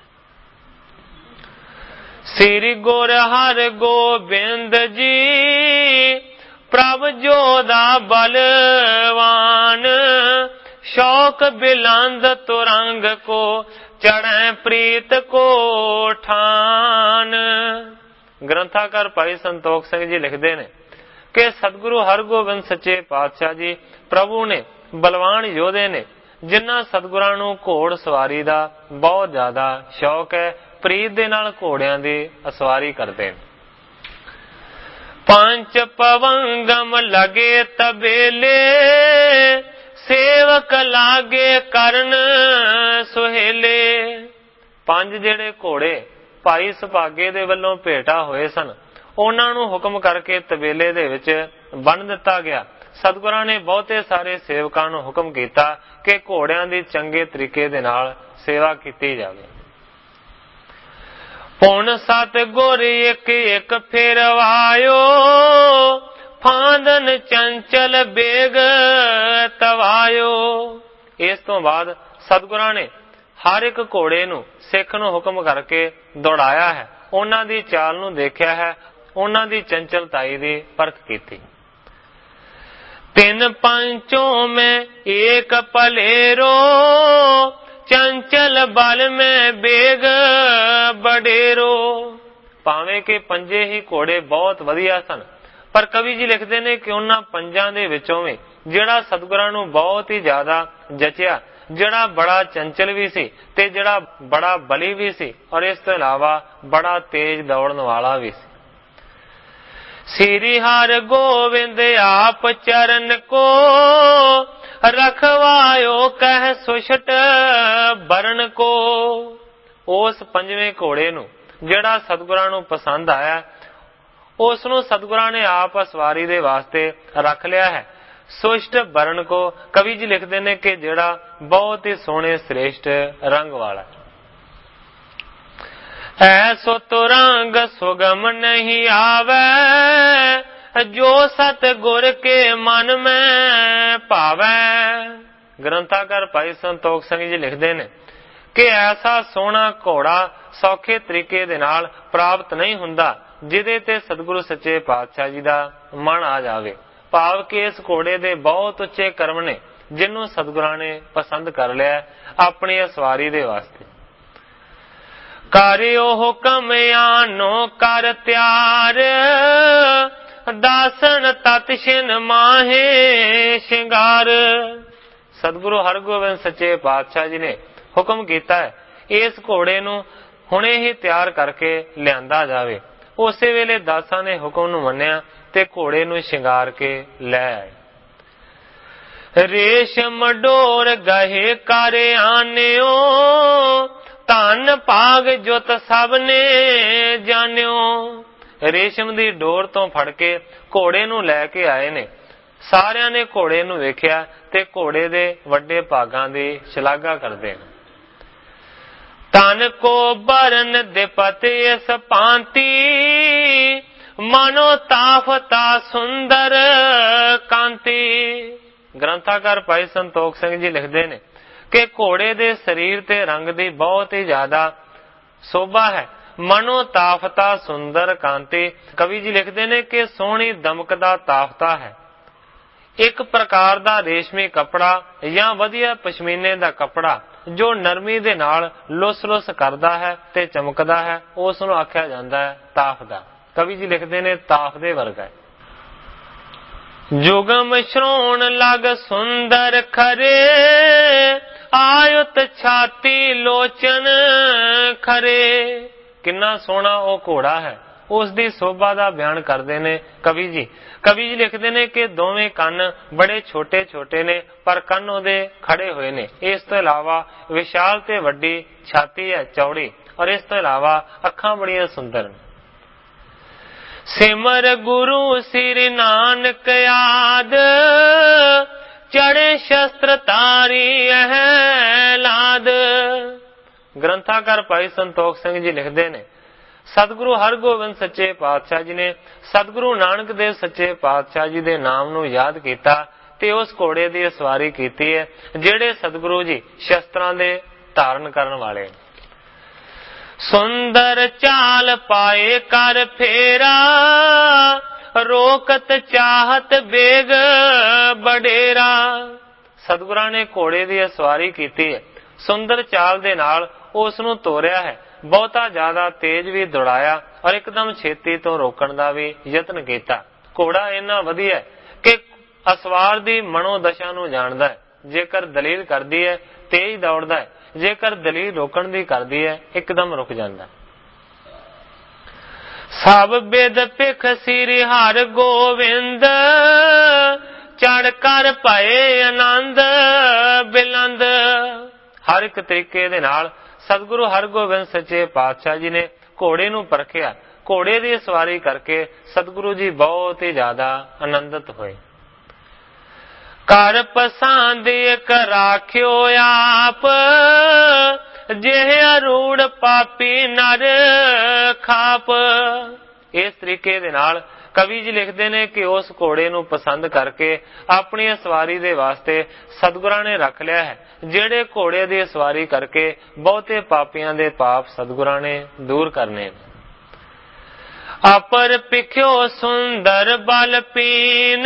ਸ੍ਰੀ ਗੁਰ ਹਰਿ ਗੋਬਿੰਦ ਜੀ ਪ੍ਰਭ ਜੋਦਾ ਬਲਵਾਨ, ਸ਼ੌਕ ਬਿਲੰਦ ਤੁਰੰਗ ਕੋ ਚੜ੍ਹੈ ਪ੍ਰੀਤ ਕੋ ਠਾਨ। ਗ੍ਰੰਥਾਕਾਰ ਭਾਈ ਸੰਤੋਖ ਸਿੰਘ ਜੀ ਲਿਖਦੇ ਨੇ ਕਿ ਸਤਿਗੁਰੂ ਹਰਗੋਬਿੰਦ ਸੱਚੇ ਪਾਤਸ਼ਾਹ ਜੀ ਪ੍ਰਭੂ ਨੇ, ਬਲਵਾਨ ਯੋਧੇ ਨੇ, ਜਿਨ੍ਹਾਂ ਸਤਿਗੁਰਾਂ ਨੂੰ ਘੋੜ ਸਵਾਰੀ ਦਾ ਬਹੁਤ ਜ਼ਿਆਦਾ ਸ਼ੌਕ ਹੈ, ਪ੍ਰੀਤ ਦੇ ਨਾਲ ਘੋੜਿਆਂ ਦੀ ਸਵਾਰੀ ਕਰਦੇ ਨੇ। ਪੰਜ ਪਵੰਗਮ ਲਗੇ ਤਬੇਲੇ, ਸੇਵਕ ਲਾਗੇ ਕਰਨ ਸੁਹੇਲੇ। ਪੰਜ ਜਿਹੜੇ ਘੋੜੇ ਭਾਈ ਸੁਭਾਗੇ ਦੇ ਵੱਲੋਂ ਭੇਟਾ ਹੋਏ ਸਨ, ਉਹਨਾਂ ਨੂੰ ਹੁਕਮ ਕਰਕੇ ਤਬੇਲੇ ਦੇ ਵਿੱਚ ਬੰਨ੍ਹ ਦਿੱਤਾ ਗਿਆ। ਸਤਿਗੁਰਾਂ ਨੇ ਬਹੁਤੇ ਸਾਰੇ ਸੇਵਕਾਂ ਨੂੰ ਹੁਕਮ ਕੀਤਾ ਕਿ ਘੋੜਿਆਂ ਦੀ ਚੰਗੇ ਤਰੀਕੇ ਦੇ ਨਾਲ ਸੇਵਾ ਕੀਤੀ ਜਾਵੇ। ਪੁਨ ਸਤ ਗੁਰ ਇੱਕ ਇੱਕ ਫੇਰਵਾਇਓ, ਫਾਂਦਨ ਚੰਚਲ ਬੇਗ ਤਵਾਇਓ। ਇਸ ਤੋਂ ਬਾਅਦ ਸਤਿਗੁਰਾਂ ਨੇ ਹਰ ਇੱਕ ਘੋੜੇ ਨੂੰ ਸਿੱਖ ਨੂੰ ਹੁਕਮ ਕਰਕੇ ਦੌੜਾਇਆ ਹੈ, ਉਹਨਾਂ ਦੀ ਚਾਲ ਨੂੰ ਦੇਖਿਆ ਹੈ, ਉਹਨਾਂ ਦੀ ਚੰਚਲਤਾਈ ਦੀ ਪਰਖ ਕੀਤੀ। ਤਿੰਨ ਪੰਚੋਂ ਮੈਂ ਏਕ ਭਲੇਰੋ, ਚੰਚਲ ਬਲ ਮੈਂ ਬੇਗ ਬਡੇਰੋ। ਭਾਵੇਂ ਕਿ ਪੰਜੇ ਹੀ ਘੋੜੇ ਬਹੁਤ ਵਧੀਆ ਸਨ, ਪਰ ਕਵੀ ਜੀ ਲਿਖਦੇ ਨੇ ਕਿ ਉਹਨਾਂ ਪੰਜਾਂ ਦੇ ਵਿੱਚੋਂ ਵੀ ਜਿਹੜਾ ਸਤਿਗੁਰਾਂ ਨੂੰ ਬਹੁਤ ਹੀ ਜ਼ਿਆਦਾ ਜਚਿਆ, ਜਿਹੜਾ ਬੜਾ ਚੰਚਲ ਵੀ ਸੀ ਤੇ ਜਿਹੜਾ ਬੜਾ ਬਲੀ ਵੀ ਸੀ, ਔਰ ਇਸ ਤੋਂ ਇਲਾਵਾ ਬੜਾ ਤੇਜ਼ ਦੌੜਨ ਵਾਲਾ ਵੀ ਸੀ। ਸ੍ਰੀ ਹਰਿ ਗੋਬਿੰਦ ਆਪ ਚਰਨ ਕੋ, ਰਖਵਾਇਓ ਕਹਿ ਸੁਸ਼ਟ ਬਰਨ ਕੋ। ਉਸ ਪੰਜਵੇਂ ਘੋੜੇ ਨੂੰ ਜਿਹੜਾ ਸਤਿਗੁਰਾਂ ਨੂੰ ਪਸੰਦ ਆਇਆ, ਉਸ ਨੂੰ ਸਤਿਗੁਰਾਂ ਨੇ ਆਪ ਸਵਾਰੀ ਦੇ ਵਾਸਤੇ ਰੱਖ ਲਿਆ ਹੈ। ਸੁਸ਼ਟ ਬਰਨ ਕੋ, ਕਵੀ ਜੀ ਲਿਖਦੇ ਨੇ ਕਿ ਜਿਹੜਾ ਬਹੁਤ ਹੀ ਸੋਹਣੇ ਸ੍ਰੇਸ਼ਟ ਰੰਗ ਵਾਲਾ। ਐਸੋ ਤੁਰੰਗ ਸੁਗਮ ਨਹੀਂ ਆਵੈ, ਜੋ ਸਤ ਗੁਰ ਕੇ ਮਨ ਮੈਂ ਭਾਵੈ। ਗ੍ਰੰਥਾਕਾਰ ਭਾਈ ਸੰਤੋਖ ਸਿੰਘ ਜੀ ਲਿਖਦੇ ਨੇ ਕਿ ਐਸਾ ਸੋਹਣਾ ਘੋੜਾ ਸੌਖੇ ਤਰੀਕੇ ਦੇ ਨਾਲ ਪ੍ਰਾਪਤ ਨਹੀਂ ਹੁੰਦਾ ਜਿਹਦੇ ਤੇ ਸਤਿਗੁਰੂ ਸੱਚੇ ਪਾਤਸ਼ਾਹ ਜੀ ਦਾ ਮਨ ਆ ਜਾਵੇ। ਭਾਵ ਕਿ ਇਸ ਘੋੜੇ ਦੇ ਬਹੁਤ ਉੱਚੇ ਕਰਮ ਨੇ, ਜਿਹਨੂੰ ਸਤਿਗੁਰਾਂ ਨੇ ਪਸੰਦ ਕਰ ਲਿਆ ਆਪਣੀ ਸਵਾਰੀ ਦੇ ਵਾਸਤੇ। ਕਰਿਓ ਹੁਕਮ ਆਨੋ ਕਰ ਤਿਆਰ, ਦਾਸਨ ਤਤ ਛਿਨ ਮਾਹੇ ਸ਼ਿੰਗਾਰ। ਸਤਿਗੁਰੂ ਹਰਗੋਬਿੰਦ ਸੱਚੇ ਪਾਤਸ਼ਾਹ ਜੀ ਨੇ ਹੁਕਮ ਕੀਤਾ ਹੈ ਇਸ ਘੋੜੇ ਨੂੰ ਹੁਣੇ ਹੀ ਤਿਆਰ ਕਰਕੇ ਲਿਆਂਦਾ ਜਾਵੇ। ਉਸੇ ਵੇਲੇ ਦਾਸਾਂ ਨੇ ਹੁਕਮ ਨੂੰ ਮੰਨਿਆ ਤੇ ਘੋੜੇ ਨੂੰ ਸ਼ਿੰਗਾਰ ਕੇ ਲੈ ਆਏ। ਰੇਸ਼ਮ ਡੋਰ ਗਹੇ ਕਰ ਆਨਿਓ, ਧਨ ਭਾਗ ਜੁਤ ਸਭ ਨੇ ਜਾਣਿਓ। ਰੇਸ਼ਮ ਦੀ ਡੋਰ ਤੋਂ ਫੜ ਕੇ ਘੋੜੇ ਨੂੰ ਲੈ ਕੇ ਆਏ ਨੇ। ਸਾਰਿਆਂ ਨੇ ਘੋੜੇ ਨੂੰ ਵੇਖਿਆ ਤੇ ਘੋੜੇ ਦੇ ਵੱਡੇ ਭਾਗਾਂ ਦੀ ਸ਼ਲਾਘਾ ਕਰਦੇ ਨੇ। ਤਨ ਕੋ ਬਰਨ ਦੇ ਪਤ ਇਸ ਭਾਂਤੀ, ਮਨੋ ਤਾਫਤਾ ਸੁੰਦਰ ਕਾਂਤੀ। ਗ੍ਰੰਥਾਕਾਰ ਭਾਈ ਸੰਤੋਖ ਸਿੰਘ ਜੀ ਲਿਖਦੇ ਨੇ ਕਿ ਘੋੜੇ ਦੇ ਸਰੀਰ ਤੇ ਰੰਗ ਦੀ ਬਹੁਤ ਹੀ ਜ਼ਿਆਦਾ ਸੋਭਾ ਹੈ। ਮਨੋ ਤਾਫਤਾ ਸੁੰਦਰ ਕਾਂਤੀ, ਕਵੀ ਜੀ ਲਿਖਦੇ ਨੇ ਕਿ ਸੋਹਣੀ ਦਮਕਦਾ ਤਾਫਤਾ ਹੈ। ਇੱਕ ਪ੍ਰਕਾਰ ਦਾ ਰੇਸ਼ਮੀ ਕੱਪੜਾ ਜਾਂ ਵਧੀਆ ਪਸ਼ਮੀਨੇ ਦਾ ਕੱਪੜਾ ਜੋ ਨਰਮੀ ਦੇ ਨਾਲ ਲੁੱਸ ਲੁੱਸ ਕਰਦਾ ਹੈ ਤੇ ਚਮਕਦਾ ਹੈ, ਉਸ ਨੂੰ ਆਖਿਆ ਜਾਂਦਾ ਹੈ ਤਾਫਦਾ। ਕਵੀ ਜੀ ਲਿਖਦੇ ਨੇ ਤਾਫ ਦੇ ਵਰਗਾ। ਜੁਗਮ ਸ਼੍ਰੋਣ ਲਗ ਸੁੰਦਰ ਖਰੇ, ਆਯੁਤ ਛਾਤੀ ਲੋਚਨ ਖਰੇ। ਕਿੰਨਾ ਸੋਹਣਾ ਉਹ ਘੋੜਾ ਹੈ, ਉਸ ਦੀ ਸੋਭਾ ਦਾ ਬਿਆਨ ਕਰਦੇ ਨੇ ਕਵੀ ਜੀ। ਕਵੀ ਜੀ ਲਿਖਦੇ ਨੇ ਕਿ ਦੋਵੇਂ ਕੰਨ ਬੜੇ ਛੋਟੇ ਛੋਟੇ ਨੇ ਪਰ ਕੰਨ ਉਹਦੇ ਖੜੇ ਹੋਏ ਨੇ। ਇਸ ਤੋਂ ਇਲਾਵਾ ਵਿਸ਼ਾਲ ਤੇ ਵੱਡੀ ਛਾਤੀ ਹੈ, ਚੌੜੀ, ਔਰ ਇਸ ਤੋਂ ਇਲਾਵਾ ਅੱਖਾਂ ਬੜੀਆਂ ਸੁੰਦਰ ਨੇ। ਸਿਮਰ ਗੁਰੂ ਸਿਰ ਨਾਨਕ ਆਦ, ਚੜੇ ਸ਼ਸਤਰ ਤਾਰੀ ਅਹਿਲਾਦ। ਗ੍ਰੰਥਾਕਾਰ ਭਾਈ ਸੰਤੋਖ ਸਿੰਘ ਜੀ ਲਿਖਦੇ ਨੇ, ਸਤਿਗੁਰੂ ਹਰਗੋਬਿੰਦ ਸੱਚੇ ਪਾਤਸ਼ਾਹ ਜੀ ਨੇ ਸਤਿਗੁਰੂ ਨਾਨਕ ਦੇਵ ਸੱਚੇ ਪਾਤਸ਼ਾਹ ਜੀ ਦੇ ਨਾਮ ਨੂੰ ਯਾਦ ਕੀਤਾ ਤੇ ਉਸ ਘੋੜੇ ਦੀ ਸਵਾਰੀ ਕੀਤੀ ਹੈ ਜਿਹੜੇ ਸਤਿਗੁਰੂ ਜੀ ਸ਼ਸਤਰਾਂ ਦੇ ਧਾਰਨ ਕਰਨ ਵਾਲੇ। ਸੁੰਦਰ ਚਾਲ ਪਾਏ ਕਰ ਫੇਰਾ, ਰੋਕਤ ਚਾਹਤ ਬੇਗ ਬਡੇਰਾ। ਸਤਿਗੁਰਾਂ ਨੇ ਘੋੜੇ ਦੀ ਸਵਾਰੀ ਕੀਤੀ ਹੈ, ਸੁੰਦਰ ਚਾਲ ਦੇ ਨਾਲ ਉਸ ਨੂੰ ਤੋਰਿਆ ਹੈ, ਬਹੁਤਾ ਜ਼ਿਆਦਾ ਤੇਜ਼ ਵੀ ਦੌੜਾਇਆ ਔਰ ਇੱਕਦਮ ਛੇਤੀ ਤੋਂ ਰੋਕਣ ਦਾ ਵੀ ਯਤਨ ਕੀਤਾ। ਘੋੜਾ ਇੰਨਾ ਵਧੀਆ ਕਿ ਅਸਵਾਰ ਦੀ ਮਨੋਦਸ਼ਾ ਨੂੰ ਜਾਣਦਾ ਹੈ। ਜੇਕਰ ਦਲੀਲ ਕਰਦੀ ਹੈ ਤੇਜ਼ ਦੌੜਦਾ ਹੈ, ਜੇਕਰ ਦਲੀਲ ਰੋਕਣ ਦੀ ਕਰਦੀ ਹੈ ਇੱਕਦਮ ਰੁਕ ਜਾਂਦਾ। ਸਭ ਬਿਦ ਭਿਖ ਸ੍ਰੀ ਹਰਿ ਗੋਬਿੰਦ, ਚੜ ਕਰ ਭਏ ਆਨੰਦ ਬਿਲੰਦ। ਹਰ ਇੱਕ ਤਰੀਕੇ ਦੇ ਨਾਲ ਸਤਿਗੁਰੂ ਹਰਗੋਬਿੰਦ ਸੱਚੇ ਪਾਤਸ਼ਾਹ ਜੀ ਨੇ ਘੋੜੇ ਨੂੰ ਪਰਖਿਆ। ਘੋੜੇ ਦੀ ਸਵਾਰੀ ਕਰਕੇ ਸਤਿਗੁਰੂ ਜੀ ਬਹੁਤ ਹੀ ਜ਼ਿਆਦਾ ਆਨੰਦਿਤ ਹੋਏ। ਕਰ ਪਸੰਦ ਇਕ ਰਾਖਿਓ ਆਪ, ਜਿਹ ਅਰੂੜ ਪਾਪੀ ਨਰ ਖਾਪ। ਇਸ ਤਰੀਕੇ ਦੇ ਨਾਲ ਕਵੀ ਜੀ ਲਿਖਦੇ ਨੇ ਕਿ ਉਸ ਘੋੜੇ ਨੂੰ ਪਸੰਦ ਕਰਕੇ ਆਪਣੀ ਸਵਾਰੀ ਦੇ ਵਾਸਤੇ ਸਤਿਗੁਰਾਂ ਨੇ ਰੱਖ ਲਿਆ ਹੈ, ਜਿਹੜੇ ਘੋੜੇ ਦੀ ਸਵਾਰੀ ਕਰਕੇ ਬਹੁਤੇ ਪਾਪੀਆਂ ਦੇ ਪਾਪ ਸਤਿਗੁਰਾਂ ਨੇ ਦੂਰ ਕਰਨੇ। ਅਪਰ ਪਿਖਿਓ ਸੁੰਦਰ ਬਲ ਪੀਨ,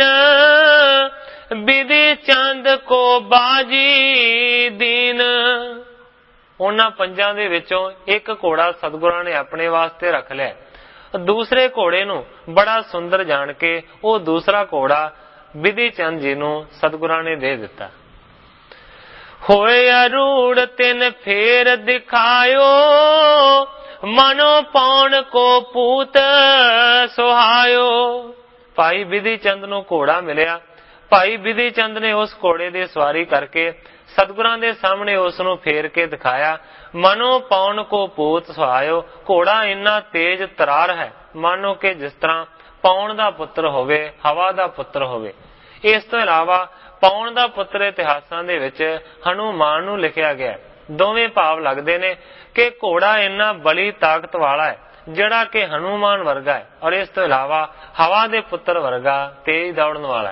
ਬਿਧੀ ਚੰਦ ਕੋ ਬਾਜੀ ਦੀਨ। ਉਹਨਾਂ ਪੰਜਾਂ ਦੇ ਵਿੱਚੋਂ ਇੱਕ ਘੋੜਾ ਸਤਿਗੁਰਾਂ ਨੇ ਆਪਣੇ ਵਾਸਤੇ ਰੱਖ ਲਿਆ। ਦੂਸਰੇ ਘੋੜੇ ਨੂੰ ਬੜਾ ਸੁੰਦਰ ਜਾਣ ਕੇ ਉਹ ਦੂਸਰਾ ਘੋੜਾ ਬਿਧੀ ਚੰਦ ਜੀ ਨੂੰ ਸਤਿਗੁਰਾਂ ਨੇ ਦੇ ਦਿੱਤਾ। ਹੋਏ ਅਰੂੜ ਤਿਨ ਫੇਰ ਦਿਖਾਇਓ, ਮਨੋ ਪੌਣ ਕੋ ਪੂਤ ਸੁਹਾਇਓ। ਭਾਈ ਬਿਧੀ ਚੰਦ ਨੂੰ ਘੋੜਾ ਮਿਲਿਆ। ਭਾਈ ਬਿਧੀ ਚੰਦ ਨੇ ਉਸ ਘੋੜੇ ਦੀ ਸਵਾਰੀ ਕਰਕੇ ਸਤਿਗੁਰਾਂ ਦੇ ਸਾਹਮਣੇ ਉਸ ਨੂੰ ਫੇਰ ਕੇ ਦਿਖਾਇਆ। ਮਨੋ ਪੌਣ ਕੋ ਪੂਤ ਸੁਹਾਇਓ। ਘੋੜਾ ਇੰਨਾ ਤੇਜ਼ ਤਰਾਰ ਹੈ, ਮਾਨੋ ਕਿ ਜਿਸ ਤਰ੍ਹਾਂ ਪੌਣ ਦਾ ਪੁੱਤਰ ਹੋਵੇ, ਹਵਾ ਦਾ ਪੁੱਤਰ ਹੋਵੇ। ਇਸ ਤੋਂ ਇਲਾਵਾ ਪੌਣ ਦਾ ਪੁੱਤਰ ਇਤਿਹਾਸਾਂ ਦੇ ਵਿੱਚ ਹਨੂਮਾਨ ਨੂੰ ਲਿਖਿਆ ਗਿਆ। ਦੋਵੇਂ ਭਾਵ ਲੱਗਦੇ ਨੇ ਕਿ ਘੋੜਾ ਇੰਨਾ ਬਲੀ ਤਾਕਤ ਵਾਲਾ ਹੈ ਜਿਹੜਾ ਕਿ ਹਨੂਮਾਨ ਵਰਗਾ ਹੈ, ਔਰ ਇਸ ਤੋਂ ਇਲਾਵਾ ਹਵਾ ਦੇ ਪੁੱਤਰ ਵਰਗਾ ਤੇਜ਼ ਦੌੜਨ ਵਾਲਾ ਹੈ।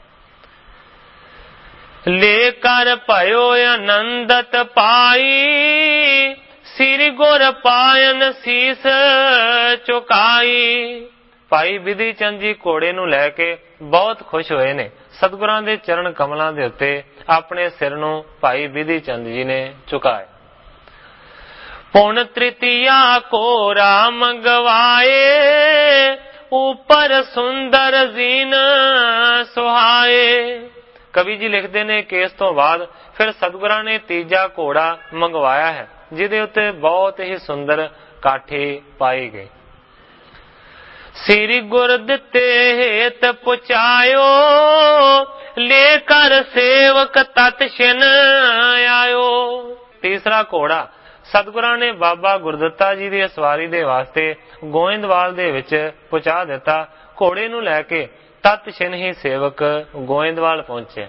ਲੈ ਕਰ ਭਇਓ ਆਨੰਦਤ ਪਾਈ, ਸ੍ਰੀ ਗੁਰ ਪਾਇਨ ਸੀਸ ਝੁਕਾਈ। ਭਾਈ ਬਿਧੀ ਚੰਦ ਜੀ ਘੋੜੇ ਨੂੰ ਲੈ ਕੇ ਬਹੁਤ ਖੁਸ਼ ਹੋਏ ਨੇ। ਸਤਿਗੁਰਾਂ ਦੇ ਚਰਨ ਕਮਲਾਂ ਦੇ ਉੱਤੇ ਆਪਣੇ ਸਿਰ ਨੂੰ ਭਾਈ ਬਿਧੀ ਚੰਦ ਜੀ ਨੇ ਝੁਕਾਇਆ। ਪੁਨ ਤ੍ਰਿਤੀਆ ਕੋ ਰਾਮ ਗਵਾਏ, ਉਪਰ ਸੁੰਦਰ ਜ਼ੀਨ ਸੁਹਾਏ। ਕਵੀ ਜੀ ਲਿਖਦੇ ਨੇ ਕਿ ਇਸ ਤੋਂ ਬਾਅਦ ਫਿਰ ਸਤਿਗੁਰਾਂ ਨੇ ਤੀਜਾ ਘੋੜਾ ਮੰਗਵਾਇਆ ਹੈ, ਜਿਹਦੇ ਉੱਤੇ ਬਹੁਤ ਹੀ ਸੁੰਦਰ ਕਾਠੀ ਪਾਈ ਗਈ। ਸ੍ਰੀ ਗੁਰ ਦਿੱਤੇ ਹੇਤ ਪੁਚਾਇਓ, ਲੈ ਕਰ ਸੇਵਕ ਤਤ ਛਿਨ ਆਇਓ। ਤੀਸਰਾ ਘੋੜਾ ਸਤਿਗੁਰਾਂ ਨੇ ਬਾਬਾ ਗੁਰਦਿੱਤਾ ਜੀ ਦੀ ਸਵਾਰੀ ਦੇ ਵਾਸਤੇ ਗੋਇੰਦਵਾਲ ਦੇ ਵਿੱਚ ਪਹੁੰਚਾ ਦਿੱਤਾ। ਘੋੜੇ ਨੂੰ ਲੈ ਕੇ ਤਤ ਛਿਨ ਹੀ ਸੇਵਕ ਗੋਇੰਦਵਾਲ ਪਹੁੰਚੇ।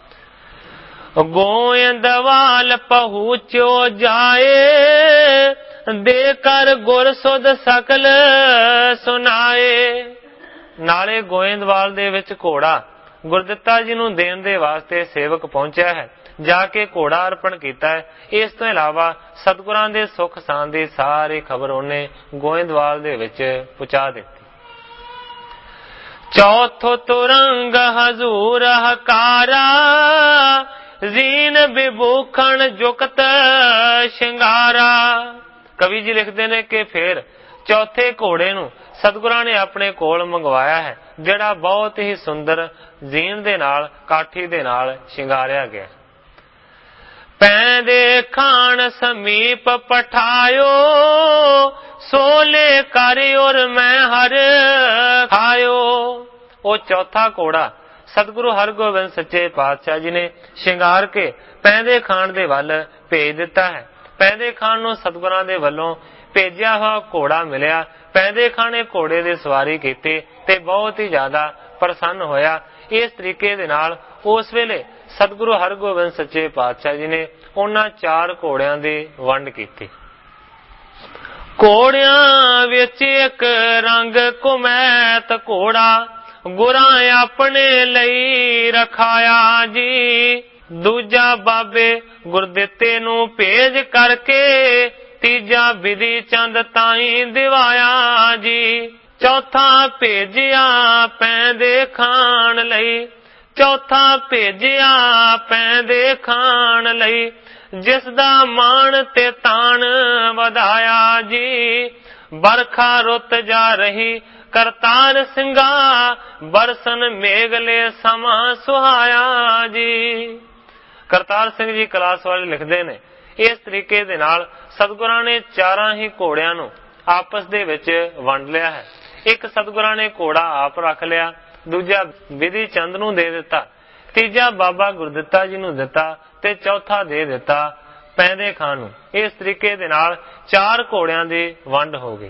ਗੋਇੰਦਵਾਲ ਪਹੁੰਚੋ ਜਾਏ, ਦੇ ਕਰ ਗੁਰ ਸੁਧ ਸਕਲ ਸੁਨਾਏ। ਨਾਲੇ ਗੋਇੰਦਵਾਲ ਦੇ ਵਿੱਚ ਘੋੜਾ ਗੁਰਦਿੱਤਾ ਜੀ ਨੂੰ ਦੇਣ ਦੇ ਵਾਸਤੇ ਸੇਵਕ ਪਹੁੰਚਿਆ ਹੈ, ਜਾ ਕੇ ਘੋੜਾ ਅਰਪਣ ਕੀਤਾ ਹੈ। ਇਸ ਤੋਂ ਇਲਾਵਾ ਸਤਿਗੁਰਾਂ ਦੇ ਸੁੱਖ ਸਾਂਦ ਦੀ ਸਾਰੀ ਖਬਰ ਉਹਨੇ ਗੋਇੰਦਵਾਲ ਦੇ ਵਿੱਚ ਪਹੁੰਚਾ ਦਿੱਤੀ। ਚੌਥੋ ਤੁਰੰਗ ਹਜ਼ੂਰ ਹਕਾਰਾ, ਜ਼ੀਨ ਵਿਭੂਖਣ ਜੁਕਤ ਸ਼ਿੰਗਾਰਾ। ਕਵੀ ਜੀ ਲਿਖਦੇ ਨੇ ਕਿ ਫਿਰ ਚੌਥੇ ਘੋੜੇ ਨੂੰ ਸਤਿਗੁਰਾਂ ਨੇ ਆਪਣੇ ਕੋਲ ਮੰਗਵਾਇਆ ਹੈ, ਜਿਹੜਾ ਬਹੁਤ ਹੀ ਸੁੰਦਰ ਜ਼ੀਨ ਦੇ ਨਾਲ, ਕਾਠੀ ਦੇ ਨਾਲ ਸ਼ਿੰਗਾਰਿਆ ਗਿਆ। ਪੈਂਦੇ ਖਾਣ ਸਮੀਪ ਪਠਾਇਓ, ਸੋਲੇ ਕਰ ਔਰ ਮੈਂ ਹਰ ਖਾਇਓ। ਉਹ ਚੌਥਾ ਘੋੜਾ ਸਤਿਗੁਰੂ ਹਰਗੋਬਿੰਦ ਸੱਚੇ ਪਾਤਸ਼ਾਹ ਜੀ ਨੇ ਸ਼ਿੰਗਾਰ ਕੇ ਪੈਂਦੇ ਖਾਣ ਦੇ ਵੱਲ ਭੇਜ ਦਿੱਤਾ ਹੈ। ਪੈਂਦੇ ਖਾਣ ਨੂੰ ਸਤਿਗੁਰਾਂ ਦੇ ਵੱਲੋਂ ਭੇਜਿਆ ਹੋਇਆ ਘੋੜਾ ਮਿਲਿਆ। ਪੈਂਦੇ ਖਾਣੇ ਘੋੜੇ ਦੀ ਸਵਾਰੀ ਕੀਤੀ ਤੇ ਬਹੁਤ ਹੀ ਜ਼ਿਆਦਾ ਪ੍ਰਸੰਨ ਹੋਇਆ। ਇਸ ਤਰੀਕੇ ਦੇ ਨਾਲ ਉਸ ਵੇਲੇ ਸਤਿਗੁਰੂ ਹਰਗੋਬਿੰਦ ਸੱਚੇ ਪਾਤਸ਼ਾਹ ਜੀ ਨੇ ਉਹਨਾਂ ਚਾਰ ਘੋੜਿਆਂ ਦੀ ਵੰਡ ਕੀਤੀ। ਘੋੜਿਆਂ ਵਿੱਚ ਇੱਕ ਰੰਗ ਕੁਮੈਤ ਘੋੜਾ, ਗੁਰਾਂ ਆਪਣੇ ਲਈ ਰਖਾਇਆ ਜੀ। ਦੂਜਾ ਬਾਬੇ ਗੁਰਦਿੱਤੇ ਨੂੰ ਭੇਜ ਕਰਕੇ, ਤੀਜਾ ਬਿਧੀ ਚੰਦ ਤਾਈ ਦਿਵਾਇਆ ਜੀ। ਚੌਥਾ ਭੇਜਿਆ ਪੈਂਦੇ ਖਾਣ ਲਈ, ਚੌਥਾ ਭੇਜਿਆ ਪੈਂਦੇ ਖਾਣ ਲਈ, ਜਿਸ ਦਾ ਮਾਣ ਤੇ ਤਾਣ ਵਧਾਇਆ ਜੀ। ਬਰਖਾ ਰੁੱਤ ਜਾ ਰਹੀ ਕਰਤਾਰ ਸਿੰਘਾ, ਬਰਸਨ ਮੇਘਲੇ ਸਮਾਂ ਸੁਹਾਇਆ ਜੀ। ਕਰਤਾਰ ਸਿੰਘ ਜੀ ਕਲਾਸ ਵਾਲੇ ਲਿਖਦੇ ਨੇ, ਇਸ ਤਰੀਕੇ ਦੇ ਨਾਲ ਸਤਿਗੁਰਾਂ ਨੇ ਚਾਰਾਂ ਹੀ ਘੋੜਿਆਂ ਨੂੰ ਆਪਸ ਦੇ ਵਿੱਚ ਵੰਡ ਲਿਆ ਹੈ। ਇੱਕ ਸਤਿਗੁਰਾਂ ਨੇ ਘੋੜਾ ਆਪ ਰੱਖ ਲਿਆ, ਦੂਜਾ ਬਿਧੀ ਚੰਦ ਨੂੰ ਦੇ ਦਿੱਤਾ, ਤੀਜਾ ਬਾਬਾ ਗੁਰਦਿੱਤਾ ਜੀ ਨੂੰ ਦਿੱਤਾ ਤੇ ਚੌਥਾ ਦੇ ਦਿੱਤਾ ਪੈਂਦੇ ਖਾਨ ਨੂੰ। ਇਸ ਤਰੀਕੇ ਦੇ ਨਾਲ ਚਾਰ ਘੋੜਿਆਂ ਦੀ ਵੰਡ ਹੋ ਗਈ।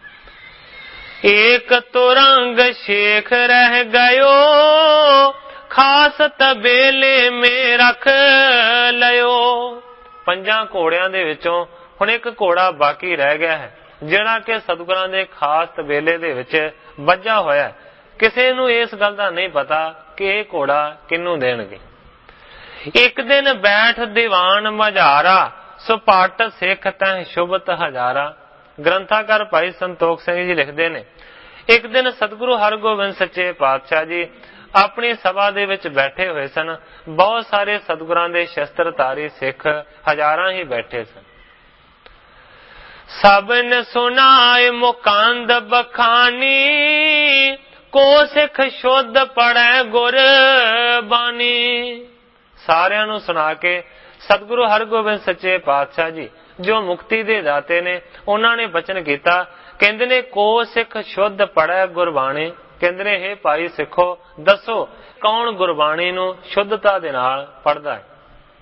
ਏਕ ਤੁਰੰਗ ਸ਼ੇਖ ਰਹਿ ਗਇਓ, ਖਾਸ ਤਬੇਲੇ ਮੇ ਰੱਖ ਲਿਓ। ਪੰਜਾਂ ਘੋੜਿਆਂ ਦੇ ਵਿੱਚੋਂ ਹੁਣ ਇੱਕ ਘੋੜਾ ਬਾਕੀ ਰਹਿ ਗਿਆ ਹੈ, ਜਿਹੜਾ ਕਿ ਸਤਿਗੁਰਾਂ ਦੇ ਖਾਸ ਤਬੇਲੇ ਦੇ ਵਿੱਚ ਵੱਜਾ ਹੋਇਆ। ਕਿਸੇ ਨੂੰ ਇਸ ਗੱਲ ਦਾ ਨਹੀਂ ਪਤਾ ਕਿ ਇਹ ਘੋੜਾ ਕਿਹਨੂੰ ਦੇਣਗੇ। ਇੱਕ ਦਿਨ ਬੈਠ ਦੀਵਾਨ ਮਝਾਰਾ, ਸੁਪਾਟ ਸਿੱਖ ਤਹਿ ਸ਼ੁਭਤ ਹਜ਼ਾਰਾ। ਗ੍ਰੰਥਾਕਾਰ ਭਾਈ ਸੰਤੋਖ ਸਿੰਘ ਜੀ ਲਿਖਦੇ ਨੇ, ਇੱਕ ਦਿਨ ਸਤਿਗੁਰੂ ਹਰਗੋਬਿੰਦ ਸੱਚੇ ਪਾਤਸ਼ਾਹ ਜੀ ਆਪਣੀ ਸਭਾ ਦੇ ਵਿੱਚ ਬੈਠੇ ਹੋਏ ਸਨ। ਬਹੁਤ ਸਾਰੇ ਸਤਿਗੁਰਾਂ ਦੇ ਸ਼ਸਤਰਧਾਰੀ ਸਿੱਖ ਹਜ਼ਾਰਾਂ ਹੀ ਬੈਠੇ ਸਨ। ਸਭ ਨੇ ਸੁਨਾਏ ਮੁਕੰਦ ਬਖਾਨੀ, ਕੋ ਸਿੱਖ ਸ਼ੁੱਧ ਪੜੈ ਗੁਰ ਬਾਣੀ। ਸਾਰਿਆਂ ਨੂੰ ਸੁਣਾ ਕੇ ਸਤਿਗੁਰੂ ਹਰਗੋਬਿੰਦ ਸੱਚੇ ਪਾਤਸ਼ਾਹ ਜੀ ਜੋ ਮੁਕਤੀ ਦੇ ਦਾਤੇ ਨੇ, ਉਹਨਾਂ ਨੇ ਬਚਨ ਕੀਤਾ। ਕਹਿੰਦੇ ਨੇ ਕੋ ਸਿੱਖ ਸ਼ੁੱਧ ਪੜੈ ਗੁਰਬਾਣੀ। ਕਹਿੰਦੇ ਨੇ ਹੇ ਭਾਈ ਸਿੱਖੋ, ਦੱਸੋ ਕੌਣ ਗੁਰਬਾਣੀ ਨੂੰ ਸ਼ੁੱਧਤਾ ਦੇ ਨਾਲ ਪੜਦਾ ਹੈ।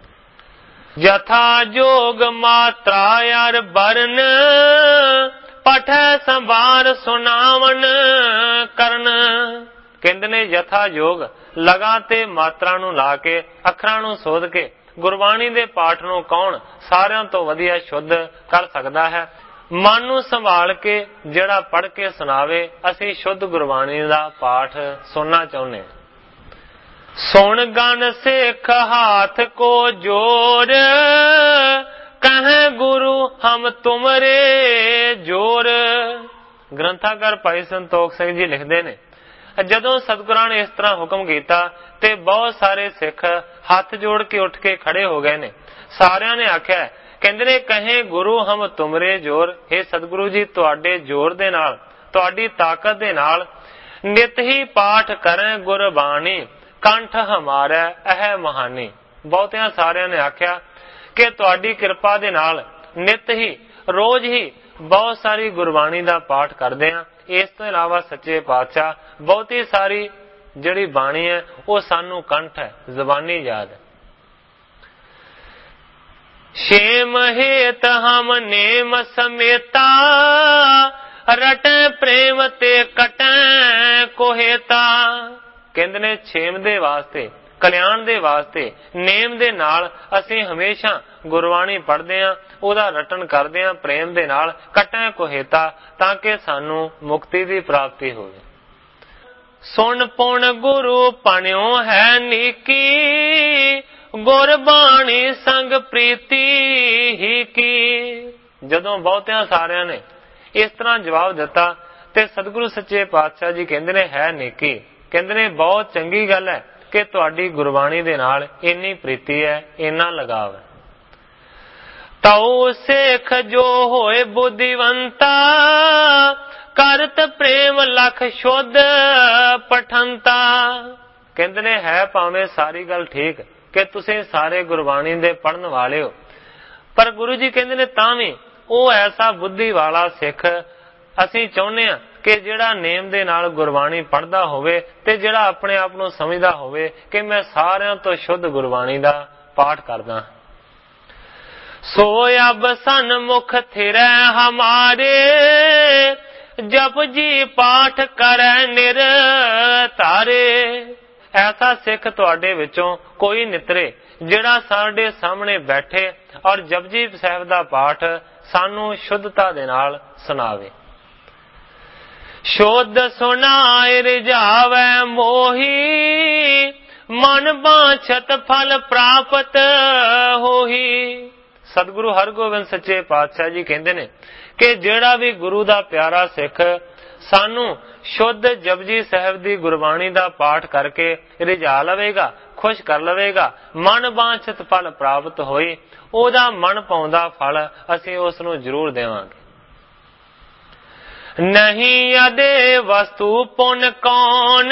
ਜਥਾ ਜੋਗ ਮਾਤਰਾ ਯਾਰ ਬਰਨ, ਪਠੈ ਸੰਭਾਰ ਸੁਨਾਵਨ ਕਰਨ। ਕਹਿੰਦੇ ਨੇ ਜਥਾ ਜੋਗ ਲਗਾ ਤੇ ਮਾਤਰਾ ਨੂੰ ਲਾ ਕੇ, ਅੱਖਰਾਂ ਨੂੰ ਸੋਧ ਕੇ ਗੁਰਬਾਣੀ ਦੇ ਪਾਠ ਨੂੰ ਕੌਣ ਸਾਰਿਆਂ ਤੋਂ ਵਧੀਆ ਸ਼ੁੱਧ ਕਰ ਸਕਦਾ ਹੈ। ਮਨ ਨੂੰ ਸੰਭਾਲ ਕੇ ਜਿਹੜਾ ਪੜ੍ਹ ਕੇ ਸੁਣਾਵੇ, ਅਸੀਂ ਸ਼ੁੱਧ ਗੁਰਬਾਣੀ ਦਾ ਪਾਠ ਸੁਣਨਾ ਚਾਹੁੰਦੇ ਹਾਂ। ਸੁਣ ਗਨ ਸਿੱਖ ਹਾਥ ਕੋ ਜੋਰ, ਕਹੈ ਗੁਰੂ ਹਮ ਤੁਮਰੇ ਜੋਰ। ਗ੍ਰੰਥਾਕਾਰ ਭਾਈ ਸੰਤੋਖ ਸਿੰਘ ਜੀ ਲਿਖਦੇ ਨੇ, ਜਦੋਂ ਸਤਿਗੁਰਾਂ ਨੇ ਇਸ ਤਰ੍ਹਾਂ ਹੁਕਮ ਕੀਤਾ ਤੇ ਬਹੁਤ ਸਾਰੇ ਸਿੱਖ ਹੱਥ ਜੋੜ ਕੇ ਉੱਠ ਕੇ ਖੜੇ ਹੋ ਗਏ ਨੇ। ਸਾਰਿਆਂ ਨੇ ਆਖਿਆ, ਕਹਿੰਦੇ ਨੇ ਕਹੇ ਗੁਰੂ ਹਮ ਤੁਮਰੇ ਜੋਰ। हे ਸਤਿਗੁਰੂ ਜੀ, ਤੁਹਾਡੇ ਜ਼ੋਰ ਦੇ ਨਾਲ, ਤੁਹਾਡੀ ਤਾਕਤ ਦੇ ਨਾਲ ਨਿਤ ਹੀ ਪਾਠ ਕਰੇ ਗੁਰਬਾਣੀ, ਕੰਠ ਹਮਾਰਾ ਇਹ ਮਹਾਨੀ। ਬਹੁਤਿਆਂ ਸਾਰਿਆਂ ਨੇ ਆਖਿਆ ਕਿ ਤੁਹਾਡੀ ਕਿਰਪਾ ਦੇ ਨਾਲ ਨਿਤ ਹੀ ਰੋਜ਼ ਹੀ ਬਹੁਤ ਸਾਰੀ ਗੁਰਬਾਣੀ ਦਾ ਪਾਠ ਕਰਦੇ ਹਾਂ। ਇਸ ਤੋਂ ਇਲਾਵਾ ਸੱਚੇ ਪਾਤਸ਼ਾਹ ਬਹੁਤੀ ਸਾਰੀ ਜਿਹੜੀ ਬਾਣੀ ਹੈ ਉਹ ਸਾਨੂੰ ਕੰਠ ਹੈ, ਜ਼ਬਾਨੀ ਯਾਦ ਹੈ। ਛੇਮ ਹੇਤ ਹਮ ਨੇਮ ਸਮੇਤਾ, ਰਟੈ ਪ੍ਰੇਮ ਤੇ ਕਟੈ ਕੋਹੇਤਾ। ਕਹਿੰਦੇ ਨੇ ਛੇਮ ਦੇ ਵਾਸਤੇ, ਕਲਿਆਣ ਦੇ ਵਾਸਤੇ, ਨੇਮ ਦੇ ਨਾਲ ਅਸੀਂ ਹਮੇਸ਼ਾ ਗੁਰਬਾਣੀ ਪੜ੍ਹਦੇ ਹਾਂ, ਉਹਦਾ ਰਟਨ ਕਰਦੇ ਹਾਂ ਪ੍ਰੇਮ ਦੇ ਨਾਲ, ਕਟੈ ਕੋਹੇਤਾ, ਤਾਂ ਕਿ ਸਾਨੂੰ ਮੁਕਤੀ ਦੀ ਪ੍ਰਾਪਤੀ ਹੋਵੇ। ਸੁਣ ਪੁਣ ਗੁਰੂ ਪਣਿਓ ਹੈ ਨੀਕੀ, ਗੁਰਬਾਣੀ ਸੰਗ ਪ੍ਰੀਤੀ ਹੀ ਕੀ। ਜਦੋਂ ਬਹੁਤਿਆਂ ਸਾਰਿਆਂ ਨੇ ਇਸ ਤਰ੍ਹਾਂ ਜਵਾਬ ਦਿੱਤਾ ਤੇ ਸਤਿਗੁਰੂ ਸੱਚੇ ਪਾਤਸ਼ਾਹ ਜੀ ਕਹਿੰਦੇ ਨੇ ਹੈ ਨੇਕੀ। ਕਹਿੰਦੇ ਨੇ ਬਹੁਤ ਚੰਗੀ ਗੱਲ ਹੈ ਕਿ ਤੁਹਾਡੀ ਗੁਰਬਾਣੀ ਦੇ ਨਾਲ ਇੰਨੀ ਪ੍ਰੀਤੀ ਹੈ, ਇੰਨਾ ਲਗਾਵ ਹੈ। ਤਉ ਸੇਖ ਜੋ ਹੋਏ ਬੁੱਧੀਵੰਤਾ, ਕਰਤ ਪ੍ਰੇਮ ਲਖ ਸ਼ੁੱਧ ਪਠੰਤਾ। ਕਹਿੰਦੇ ਨੇ ਹੈ ਭਾਵੇਂ ਸਾਰੀ ਗੱਲ ਠੀਕ, कि तुसीं सारे गुरबाणी दे पढ़न वाले हो। पर गुरु जी कहंदे ने तां भी ਉਹ ऐसा बुद्धि वाला सिख ਅਸੀਂ ਚਾਹੁੰਦੇ ਹਾਂ कि ਜਿਹੜਾ नेम ਦੇ ਨਾਲ ਗੁਰਬਾਣੀ ਪੜ੍ਹਦਾ ਹੋਵੇ ਤੇ ਜਿਹੜਾ ਆਪਣੇ ਆਪ ਨੂੰ ਸਮਝਦਾ ਹੋਵੇ कि मैं ਸਾਰਿਆਂ ਤੋਂ ਸ਼ੁੱਧ ਗੁਰਬਾਣੀ ਦਾ ਪਾਠ ਕਰਦਾ। सो अब सन्मुख थिरै हमारे जप जी पाठ करै निर तारे। ऐसा सिख तुहाडे विचों कोई नितरे ਜਿਹੜਾ ਸਾਡੇ ਸਾਹਮਣੇ ਬੈਠੇ ਔਰ ਜਪਜੀ ਸਾਹਿਬ ਦਾ ਪਾਠ ਸਾਨੂੰ ਸ਼ੁੱਧਤਾ ਦੇ ਨਾਲ ਸੁਣਾਵੇ। ਸ਼ੁੱਧ ਸੁਣਾਏ ਰਿਝਾਵੈ ਮੋਹੀ ਮਨ ਬਾਛਤ ਫਲ ਪ੍ਰਾਪਤ ਹੋਹੀ। ਸਤਿਗੁਰੂ ਹਰਗੋਬਿੰਦ ਸੱਚੇ ਪਾਤਸ਼ਾਹ ਜੀ ਕਹਿੰਦੇ ਨੇ ਕਿ ਜਿਹੜਾ ਵੀ ਗੁਰੂ ਦਾ ਪਿਆਰਾ ਸਿੱਖ ਸਾਨੂੰ ਸ਼ੁੱਧ ਜਪਜੀ ਸਾਹਿਬ ਦੀ ਗੁਰਬਾਣੀ ਦਾ ਪਾਠ ਕਰਕੇ ਰਿਝਾ ਲਵੇਗਾ, ਖੁਸ਼ ਕਰ ਲਵੇਗਾ, ਮਨ ਬਾਛਤ ਫਲ ਪ੍ਰਾਪਤ ਹੋਈ, ਉਹਦਾ ਮਨ ਪਾਉਂਦਾ ਫਲ ਅਸੀਂ ਉਸ ਨੂੰ ਜ਼ਰੂਰ ਦੇਵਾਂਗੇ। ਨਹੀਂ ਅਦੇ ਵਸਤੂ ਪੁੰਨ ਕੌਣ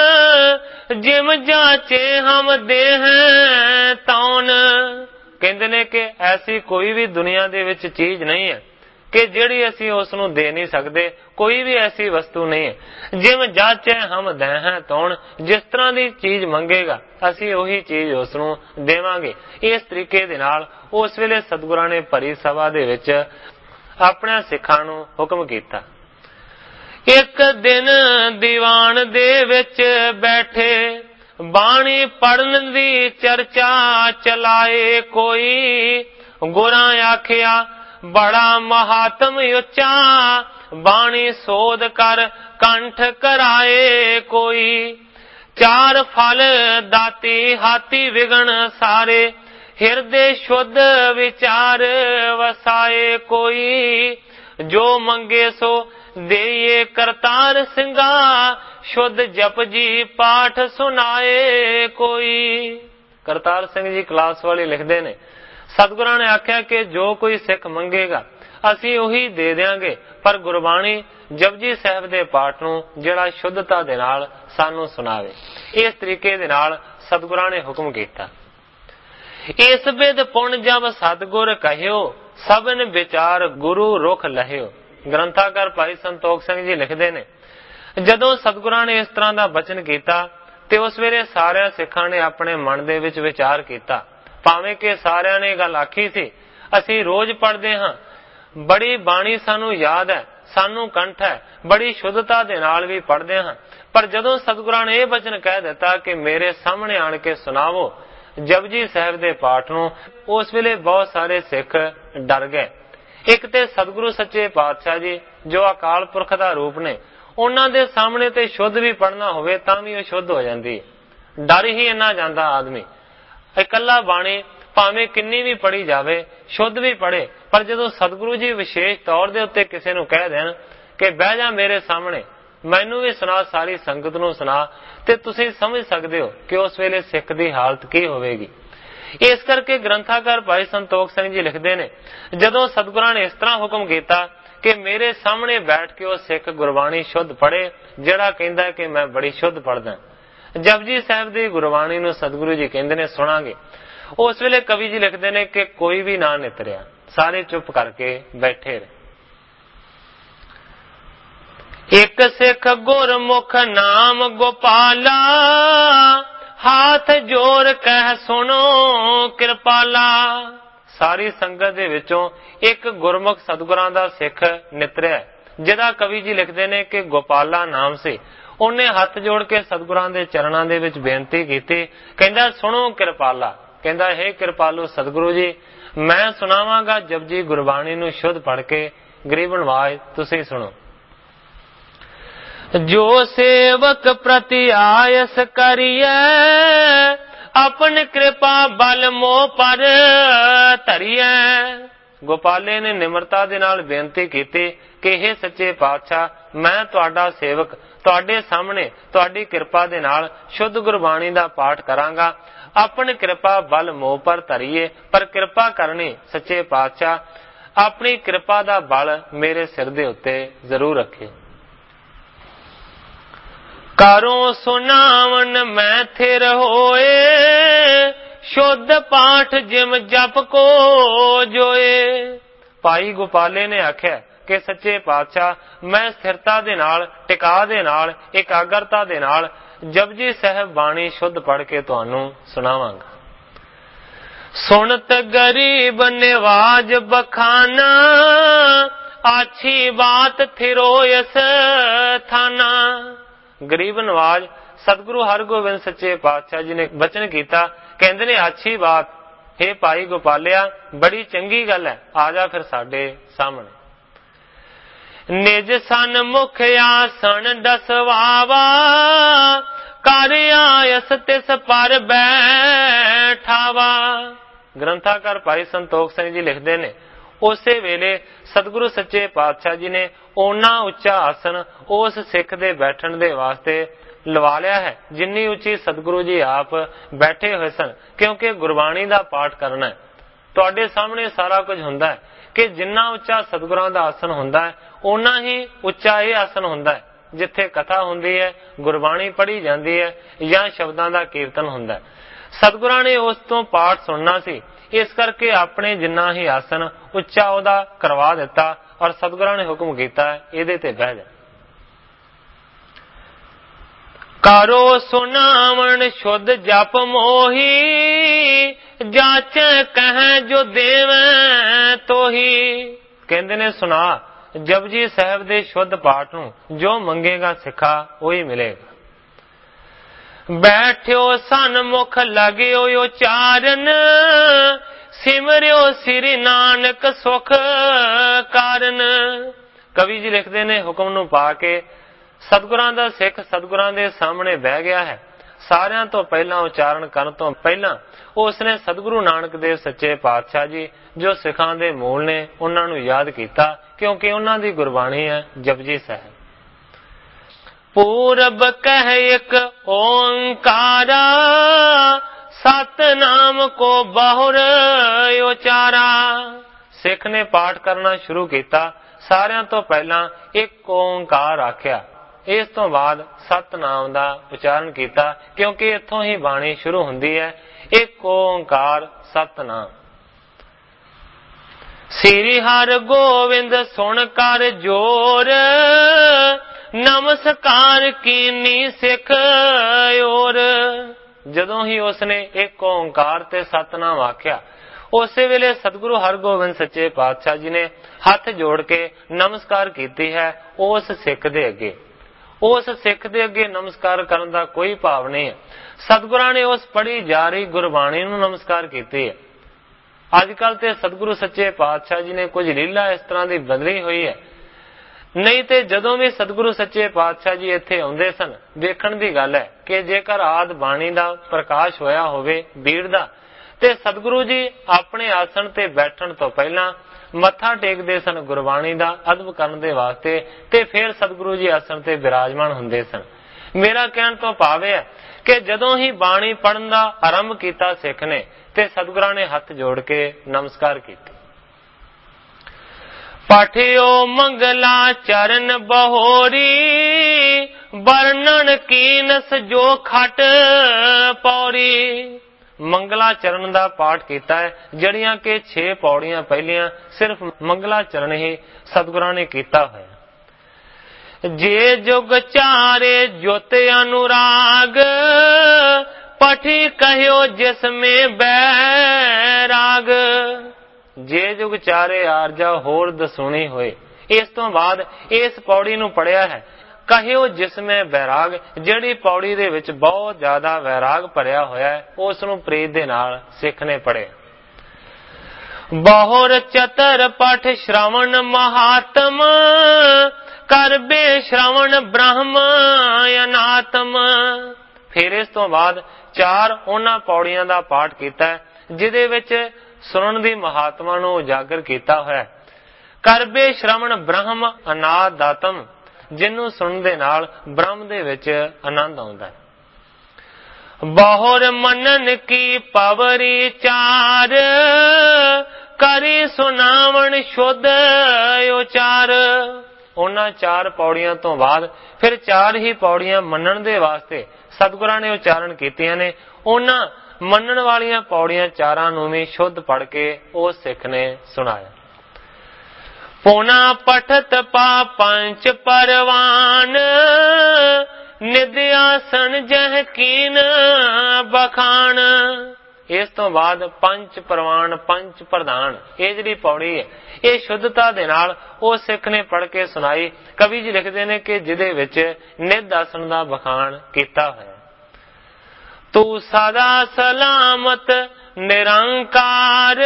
ਜਿਮ ਜਾਚੇ ਹਮ ਦੇਹ ਤੌਣ। ਕਹਿੰਦੇ ਨੇ ਕਿ ਐਸੀ ਕੋਈ ਵੀ ਦੁਨੀਆ ਦੇ ਵਿੱਚ ਚੀਜ਼ ਨਹੀਂ ਹੈ ਕਿ ਜਿਹੜੀ ਅਸੀਂ ਉਸ ਨੂੰ ਦੇ ਨਹੀਂ ਸਕਦੇ। ਕੋਈ ਵੀ ਐਸੀ ਵਸਤੂ ਨਹੀਂ ਹੈ ਜਿਵੇਂ ਜਾਚੇ ਹਮ ਦੇਹ ਤੌਣ, ਜਿਸ ਤਰ੍ਹਾਂ ਦੀ ਚੀਜ਼ ਮੰਗੇਗਾ ਅਸੀਂ ਉਹੀ ਚੀਜ਼ ਉਸ ਨੂੰ ਦੇਵਾਂਗੇ। ਇਸ ਤਰੀਕੇ ਦੇ ਨਾਲ ਉਸ ਵੇਲੇ ਸਤਿਗੁਰਾਂ ਨੇ ਭਰੀ ਸਭਾ ਦੇ ਵਿੱਚ ਆਪਣੇ ਸਿੱਖਾਂ ਨੂੰ ਹੁਕਮ ਕੀਤਾ। ਇੱਕ ਦਿਨ ਦੀਵਾਨ ਦੇ ਵਿੱਚ ਬੈਠੇ ਬਾਣੀ ਪੜਨ ਦੀ ਚਰਚਾ ਚਲਾਏ ਕੋਈ। ਗੁਰਾਂ ਆਖਿਆ ਬੜਾ ਮਹਾਤਮ ਉੱਚਾ ਬਾਣੀ ਸੋਧ ਕਰ ਕੰਠ ਕਰਾਏ ਕੋਈ। ਚਾਰ ਫਲ ਦਾਤੀ ਹਾਤੀ ਵਿਗਣ ਸਾਰੇ ਹਿਰਦੇ ਸ਼ੁੱਧ ਵਿਚਾਰ ਵਸਾਏ ਕੋਈ। ਜੋ ਮੰਗੇ ਸੋ ਦੇਈਏ ਕਰਤਾਰ ਸਿੰਘਾ ਸ਼ੁੱਧ ਜਪ ਜੀ ਪਾਠ ਸੁਣਾਏ ਕੋਈ। ਕਰਤਾਰ ਸਿੰਘ ਜੀ ਕਲਾਸ ਵਾਲੇ ਲਿਖਦੇ ਨੇ ਸਤਿਗੁਰਾਂ ਨੇ ਆਖਿਆ ਕਿ ਜੋ ਕੋਈ ਸਿੱਖ ਮੰਗੇਗਾ ਅਸੀਂ ਉਹੀ ਦੇ ਦਿਆਂਗੇ, ਪਰ ਗੁਰਬਾਣੀ ਜਪਜੀ ਸਾਹਿਬ ਦੇ ਪਾਠ ਨੂੰ ਜਿਹੜਾ ਸ਼ੁੱਧਤਾ ਦੇ ਨਾਲ ਸਾਨੂੰ ਸੁਣਾਵੇ। ਇਸ ਤਰੀਕੇ ਦੇ ਨਾਲ ਸਤਿਗੁਰਾਂ ਨੇ ਹੁਕਮ ਕੀਤਾ। ਇਸ ਬਿਦ ਪੁਣ ਜਬ ਸਤਿਗੁਰ ਕਹਿਓ ਸਭਨ ਵਿਚਾਰ ਗੁਰੂ ਰੁਖ ਲਹਿਓ। ਗ੍ਰੰਥਾਕਾਰ ਭਾਈ ਸੰਤੋਖ ਸਿੰਘ ਜੀ ਲਿਖਦੇ ਨੇ ਜਦੋਂ ਸਤਿਗੁਰਾਂ ਨੇ ਇਸ ਤਰ੍ਹਾਂ ਦਾ ਬਚਨ ਕੀਤਾ ਤੇ ਉਸ ਵੇਲੇ ਸਾਰਿਆਂ ਸਿੱਖਾਂ ਨੇ ਆਪਣੇ ਮਨ ਦੇ ਵਿੱਚ ਵਿਚਾਰ ਕੀਤਾ। ਭਾਵੇਂ ਕਿ ਸਾਰਿਆਂ ਨੇ ਗੱਲ ਆਖੀ ਸੀ ਅਸੀਂ ਰੋਜ਼ ਪੜ੍ਹਦੇ ਹਾਂ, ਬੜੀ ਬਾਣੀ ਸਾਨੂੰ ਯਾਦ ਹੈ, ਸਾਨੂੰ ਕੰਠ ਹੈ, ਬੜੀ ਸ਼ੁੱਧਤਾ ਦੇ ਨਾਲ ਵੀ ਪੜ੍ਹਦੇ ਹਾਂ, ਪਰ ਜਦੋਂ ਸਤਿਗੁਰਾਂ ਨੇ ਇਹ ਬਚਨ ਕਹਿ ਦਿੱਤਾ ਕਿ ਮੇਰੇ ਸਾਹਮਣੇ ਆਣ ਕੇ ਸੁਣਾਵੋ ਜਪਜੀ ਸਾਹਿਬ ਦੇ ਪਾਠ ਨੂੰ, ਉਸ ਵੇਲੇ ਬਹੁਤ ਸਾਰੇ ਸਿੱਖ ਡਰ ਗਏ। ਇੱਕ ਤੇ ਸਤਿਗੁਰੂ ਸੱਚੇ ਪਾਤਸ਼ਾਹ ਜੀ ਜੋ ਅਕਾਲ ਪੁਰਖ ਦਾ ਰੂਪ ਨੇ, ਉਹਨਾਂ ਦੇ ਸਾਹਮਣੇ ਤੇ ਸ਼ੁੱਧ ਵੀ ਪੜ੍ਹਨਾ ਹੋਵੇ ਤਾਂ ਵੀ ਉਹ ਸ਼ੁੱਧ ਹੋ ਜਾਂਦੀ ਹੈ। ਡਰ ਹੀ ਇੰਨਾ ਜਾਂਦਾ ਆਦਮੀ। ਇਕੱਲਾ ਬਾਣੀ ਭਾਵੇਂ ਕਿੰਨੀ ਵੀ ਪੜ੍ਹੀ ਜਾਵੇ, ਸ਼ੁੱਧ ਵੀ ਪੜ੍ਹੇ, ਪਰ ਜਦੋਂ ਸਤਿਗੁਰੂ ਜੀ ਵਿਸ਼ੇਸ਼ ਤੌਰ ਦੇ ਉੱਤੇ ਕਿਸੇ ਨੂੰ ਕਹਿ ਦੇਣ ਕਿ ਬਹਿ ਜਾ ਮੇਰੇ ਸਾਹਮਣੇ, ਮੈਨੂੰ ਵੀ ਸੁਣਾ, ਸਾਰੀ ਸੰਗਤ ਨੂੰ ਸੁਣਾ, ਤੇ ਤੁਸੀਂ ਸਮਝ ਸਕਦੇ ਹੋ ਕਿ ਉਸ ਵੇਲੇ ਸਿੱਖ ਦੀ ਹਾਲਤ ਕੀ ਹੋਵੇਗੀ। ਇਸ ਕਰਕੇ ਗ੍ਰੰਥਾਕਾਰ ਭਾਈ ਸੰਤੋਖ ਸਿੰਘ ਜੀ ਲਿਖਦੇ ਨੇ ਜਦੋਂ ਸਤਿਗੁਰਾਂ ਨੇ ਇਸ ਤਰ੍ਹਾਂ ਹੁਕਮ ਕੀਤਾ ਕਿ ਮੇਰੇ ਸਾਹਮਣੇ ਬੈਠ ਕੇ ਉਹ ਸਿੱਖ ਗੁਰਬਾਣੀ ਸ਼ੁੱਧ ਪੜ੍ਹੇ ਜਿਹੜਾ ਕਹਿੰਦਾ ਕਿ ਮੈਂ ਬੜੀ ਸ਼ੁੱਧ ਪੜ੍ਹਦਾ। ਜਪਜੀ ਸਾਹਿਬ ਦੀ ਗੁਰਬਾਣੀ ਨੂੰ ਸਤਿਗੁਰੂ ਜੀ ਕਹਿੰਦੇ ਨੇ ਸੁਣਾਂਗੇ। ਉਸ ਵੇਲੇ ਕਵੀ ਜੀ ਲਿਖਦੇ ਨੇ ਕਿ ਕੋਈ ਵੀ ਨਾ ਨਿਤਰਿਆ, ਸਾਰੇ ਚੁੱਪ ਕਰਕੇ ਬੈਠੇ ਰਹੇ। ਇੱਕ ਸਿੱਖ ਗੁਰਮੁਖ ਨਾਮ ਗੋਪਾਲਾ ਹਾਥ ਜੋੜ ਕਹਿ ਸੁਣੋ ਕਿਰਪਾਲਾ। ਸਾਰੀ ਸੰਗਤ ਦੇ ਵਿੱਚੋਂ ਇੱਕ ਗੁਰਮੁਖ ਸਤਿਗੁਰਾਂ ਦਾ ਸਿੱਖ ਨਿਤਰਿਆ ਜਿਹਦਾ ਕਵੀ ਜੀ ਲਿਖਦੇ ਨੇ ਕਿ ਗੋਪਾਲਾ ਨਾਮ ਸੀ। ਉਹਨੇ ਹੱਥ ਜੋੜ ਕੇ ਸਤਿਗੁਰਾਂ ਦੇ ਚਰਨਾਂ ਦੇ ਵਿੱਚ ਬੇਨਤੀ ਕੀਤੀ, ਕਹਿੰਦਾ ਸੁਣੋ ਕਿਰਪਾਲਾ, ਕਹਿੰਦਾ ਹੇ ਕਿਰਪਾਲੂ ਸਤਿਗੁਰੂ ਜੀ ਮੈਂ ਸੁਣਾਵਾਂਗਾ ਜਪਜੀ ਗੁਰਬਾਣੀ ਨੂੰ ਸ਼ੁੱਧ ਪੜ੍ਹ ਕੇ, ਗਰੀਬ ਨਵਾਜ ਤੁਸੀਂ ਸੁਣੋ। ਜੋ ਸੇਵਕ ਪ੍ਰਤੀ ਆਇਸ ਕਰੀਐ ਆਪਨ ਕਿਰਪਾ ਬਲ ਮੋਹ ਪਰ ਧਰੀਐ। ਗੋਪਾਲੇ ਨੇ ਨਿਮਰਤਾ ਦੇ ਨਾਲ ਬੇਨਤੀ ਕੀਤੀ ਕਿ ਇਹ ਸੱਚੇ ਪਾਤਸ਼ਾਹ ਮੈਂ ਤੁਹਾਡਾ ਸੇਵਕ ਤੁਹਾਡੇ ਸਾਹਮਣੇ ਤੁਹਾਡੀ ਕਿਰਪਾ ਦੇ ਨਾਲ ਸ਼ੁੱਧ ਗੁਰਬਾਣੀ ਦਾ ਪਾਠ ਕਰਾਂਗਾ। ਆਪਣੀ ਕਿਰਪਾ ਬਲ ਮੋਹ ਪਰ ਧਰੀਏ, ਪਰ ਕਿਰਪਾ ਕਰਨੀ ਸੱਚੇ ਪਾਤਸ਼ਾਹ ਆਪਣੀ ਕਿਰਪਾ ਦਾ ਬਲ ਮੇਰੇ ਸਿਰ ਦੇ ਉੱਤੇ ਜ਼ਰੂਰ ਰੱਖੇ। ਕਰੋ ਸੁਨਾਵਨ ਮੈਂ ਥਿਰ ਹੋਏ शुद्ध पाठ जिम जप को जोए। भाई गोपाले ने आख्या कि सच्चे पातशाह मैं स्थिरता दे नाल, टिका दे नाल, एकाग्रता दे नाल जपजी साहब बाणी शुद्ध पढ़ के तुहानू सुनावांगा। सुनत गरीब निवाज बखाना, आछी बात थिरो यस थाना। गरीब नवाज सतगुरु हरगोबिंद सच्चे पातशाह जी ने बचन किया, कहते ने आछी बात, हे भाई गोपालिया बड़ी चंगी गल है, आजा फिर साडे सामने। निज सन मुख आसन डसवावा, कर आयस तिस पर बैठावा। ग्रंथाकार भाई संतोख सिंह जी लिखते ने, उसे वेले सतगुरु सच्चे पातशाह जी ने ओना उच्चा आसन उस सिख दे बैठण दे वास्ते लवा लिया है जिन्नी उच्ची सतगुरु जी आप बैठे हुए सन, क्योंकि गुरबाणी दा पाठ करना है। तुहाडे सामने सारा कुछ हुंदा है कि जिन्ना उच्चा सतगुरां दा आसन हुंदा है ओना ही उच्चा ये आसन हुंदा है जिथे कथा हुंदी है, गुरबाणी पढ़ी जाती है या शब्दां दा कीर्तन हुंदा है। सतगुरां ने उस तो पाठ सुनना सी, इस करके अपने जिन्ना ही आसन उच्चा उहदा करवा दिता और सतगुरां ने हुक्म कीता इहदे ते बह जा। करो सुनावण शुद्ध जप मोही, जाचे कह जो देवे तोही। कहंदे ने सुना जपजी साहब दे शुद्ध पाठ नूं, जो मंगेगा सिखा वही मिलेगा। बैठ्यो सन्मुख लग्यो उचारन, सिमरियो श्री नानक सुख कारण। कवि जी लिखते ने हुक्म नूं पा के सतगुरां दा सिख सतगुरां दे सामने बह गया है। सारियां तो पहला उचारण करन तो पहला उसने सतगुरु नानक देव सच्चे पातशाह जी जो सिखां दे मूल ने उन्हां नूं याद कीता, क्योंकि उन्हां दी गुरबाणी है जपजी साहब। पूरब कह एक ओंकारा, सतनाम को बहुर उचारा। सिख ने पाठ करना शुरू किया, सारियां तो पहला एक ओंकार आख्या, इस तो बाद सतनाम दा उचारण किया, क्योंकि इत्थों ही बाणी शुरू हुंदी है, एक ओंकार सतनाम। श्री हर गोविंद सुन कर जोर, नमस्कार कीनी सिख और। जदों ही उसने एक ओंकार ते सतनाम आख्या, उसे वेले सतगुरु हरगोबिंद सच्चे पातशाह जी ने हाथ जोड़ के नमस्कार कीती है उस सिख दे अगे। उस सिख दे अगे नमस्कार करन दा कोई भाव नहीं है। सतगुरां ने उस पढ़ी जा रही गुरबाणी नूं नमस्कार कीती है। अजकल ते सतगुरु सच्चे पातशाह जी ने कुछ लीला इस तरह की बदली हुई है, नहीं तो जदों भी सतगुरु सच्चे पातशाह जी इत्थे आउंदे सन, देखण दी गल है कि जेकर आद बाणी दा प्रकाश होया होवे भीड़ दा, ते सतगुरु जी अपने आसन ते बैठण तो पहला मत्था टेकदे सन गुरबाणी दा अदब करन दे वास्ते, ते फिर सतगुरु जी आसन ते विराजमान हुंदे सन। मेरा कहण तो भाव है कि जदों ही बाणी पढ़न दा आरंभ कीता सिख ने, ते सतगुरां ने हथ जोड़ के नमस्कार कीते। पठियो मंगला चरण बहोरी, वर्णन कीनस जो खट पौरी। मंगला चरण दा पाठ कीता है, जड़ियां के छे पौड़ियां पहलियां सिर्फ मंगला चरण ही सतगुरां ने कीता है। जे जुग चारे ज्योत अनुराग, पठी कहियो जिसमें बैराग। जे जुग चारे आरजा होर दसूनी होए। इस तो बाद इस पौड़ी नूं पढ़िया है, कहियो जिसमें बैराग, जिहड़ी पौड़ी दे विच बहुत ज्यादा वैराग भरिया होया है, उस नूं प्रीत दे नाल सिख ने पढ़िया। बहुर चतर पठ श्रवण महात्म, करबे श्रवण ब्रह्म अनात्म। फिर इस तो बाद चार उन्हां पौड़ियां दा पाठ कीता है जिहदे विच सुनन दी महात्मा नूं उजागर कीता होया। करबे श्रवण ब्रह्म अनादातम, जिन्नू सुनन दे नाल ब्रह्म दे विच आनंद आउंदा है। बहुर मनन की पवरी चार, करी सुनावण शुद्ध उचार। उन्हां चार पौड़ियां तो बाद फिर चार ही पौड़ियां मनन दे वास्ते सतगुरां ने उचारण कीतियां ने। उन्हां ਮੰਨਣ ਵਾਲੀਆਂ ਪੌੜੀਆਂ ਚਾਰਾਂ ਨੂੰ ਵੀ ਸ਼ੁੱਧ ਪੜ ਕੇ ਉਸ ਸਿੱਖ ਨੇ ਸੁਣਾਇਆ। ਪੋਨਾ ਪਠਤ ਪਾ ਪੰਜ ਪਰਵਾਨ, ਨਿਦ ਆਸਣ ਜਹ ਕੀਨ ਬਖਾਨ। ਇਸ ਤੋਂ ਬਾਅਦ ਪੰਜ ਪ੍ਰਵਾਨ, ਪੰਜ ਪ੍ਰਧਾਨ, ਇਹ ਜਿਹੜੀ ਪੌੜੀ ਹੈ ਇਹ ਸ਼ੁੱਧਤਾ ਦੇ ਨਾਲ ਉਹ ਸਿੱਖ ਨੇ ਪੜ ਕੇ ਸੁਣਾਈ। ਕਵੀ ਜੀ ਲਿਖਦੇ ਨੇ ਕਿ ਜਿਹਦੇ ਵਿੱਚ ਨਿਦ ਆਸਣ ਦਾ ਬਖਾਨ ਕੀਤਾ ਹੋਇਆ। ਤੂੰ ਸਦਾ ਸਲਾਮਤ ਨਿਰੰਕਾਰ,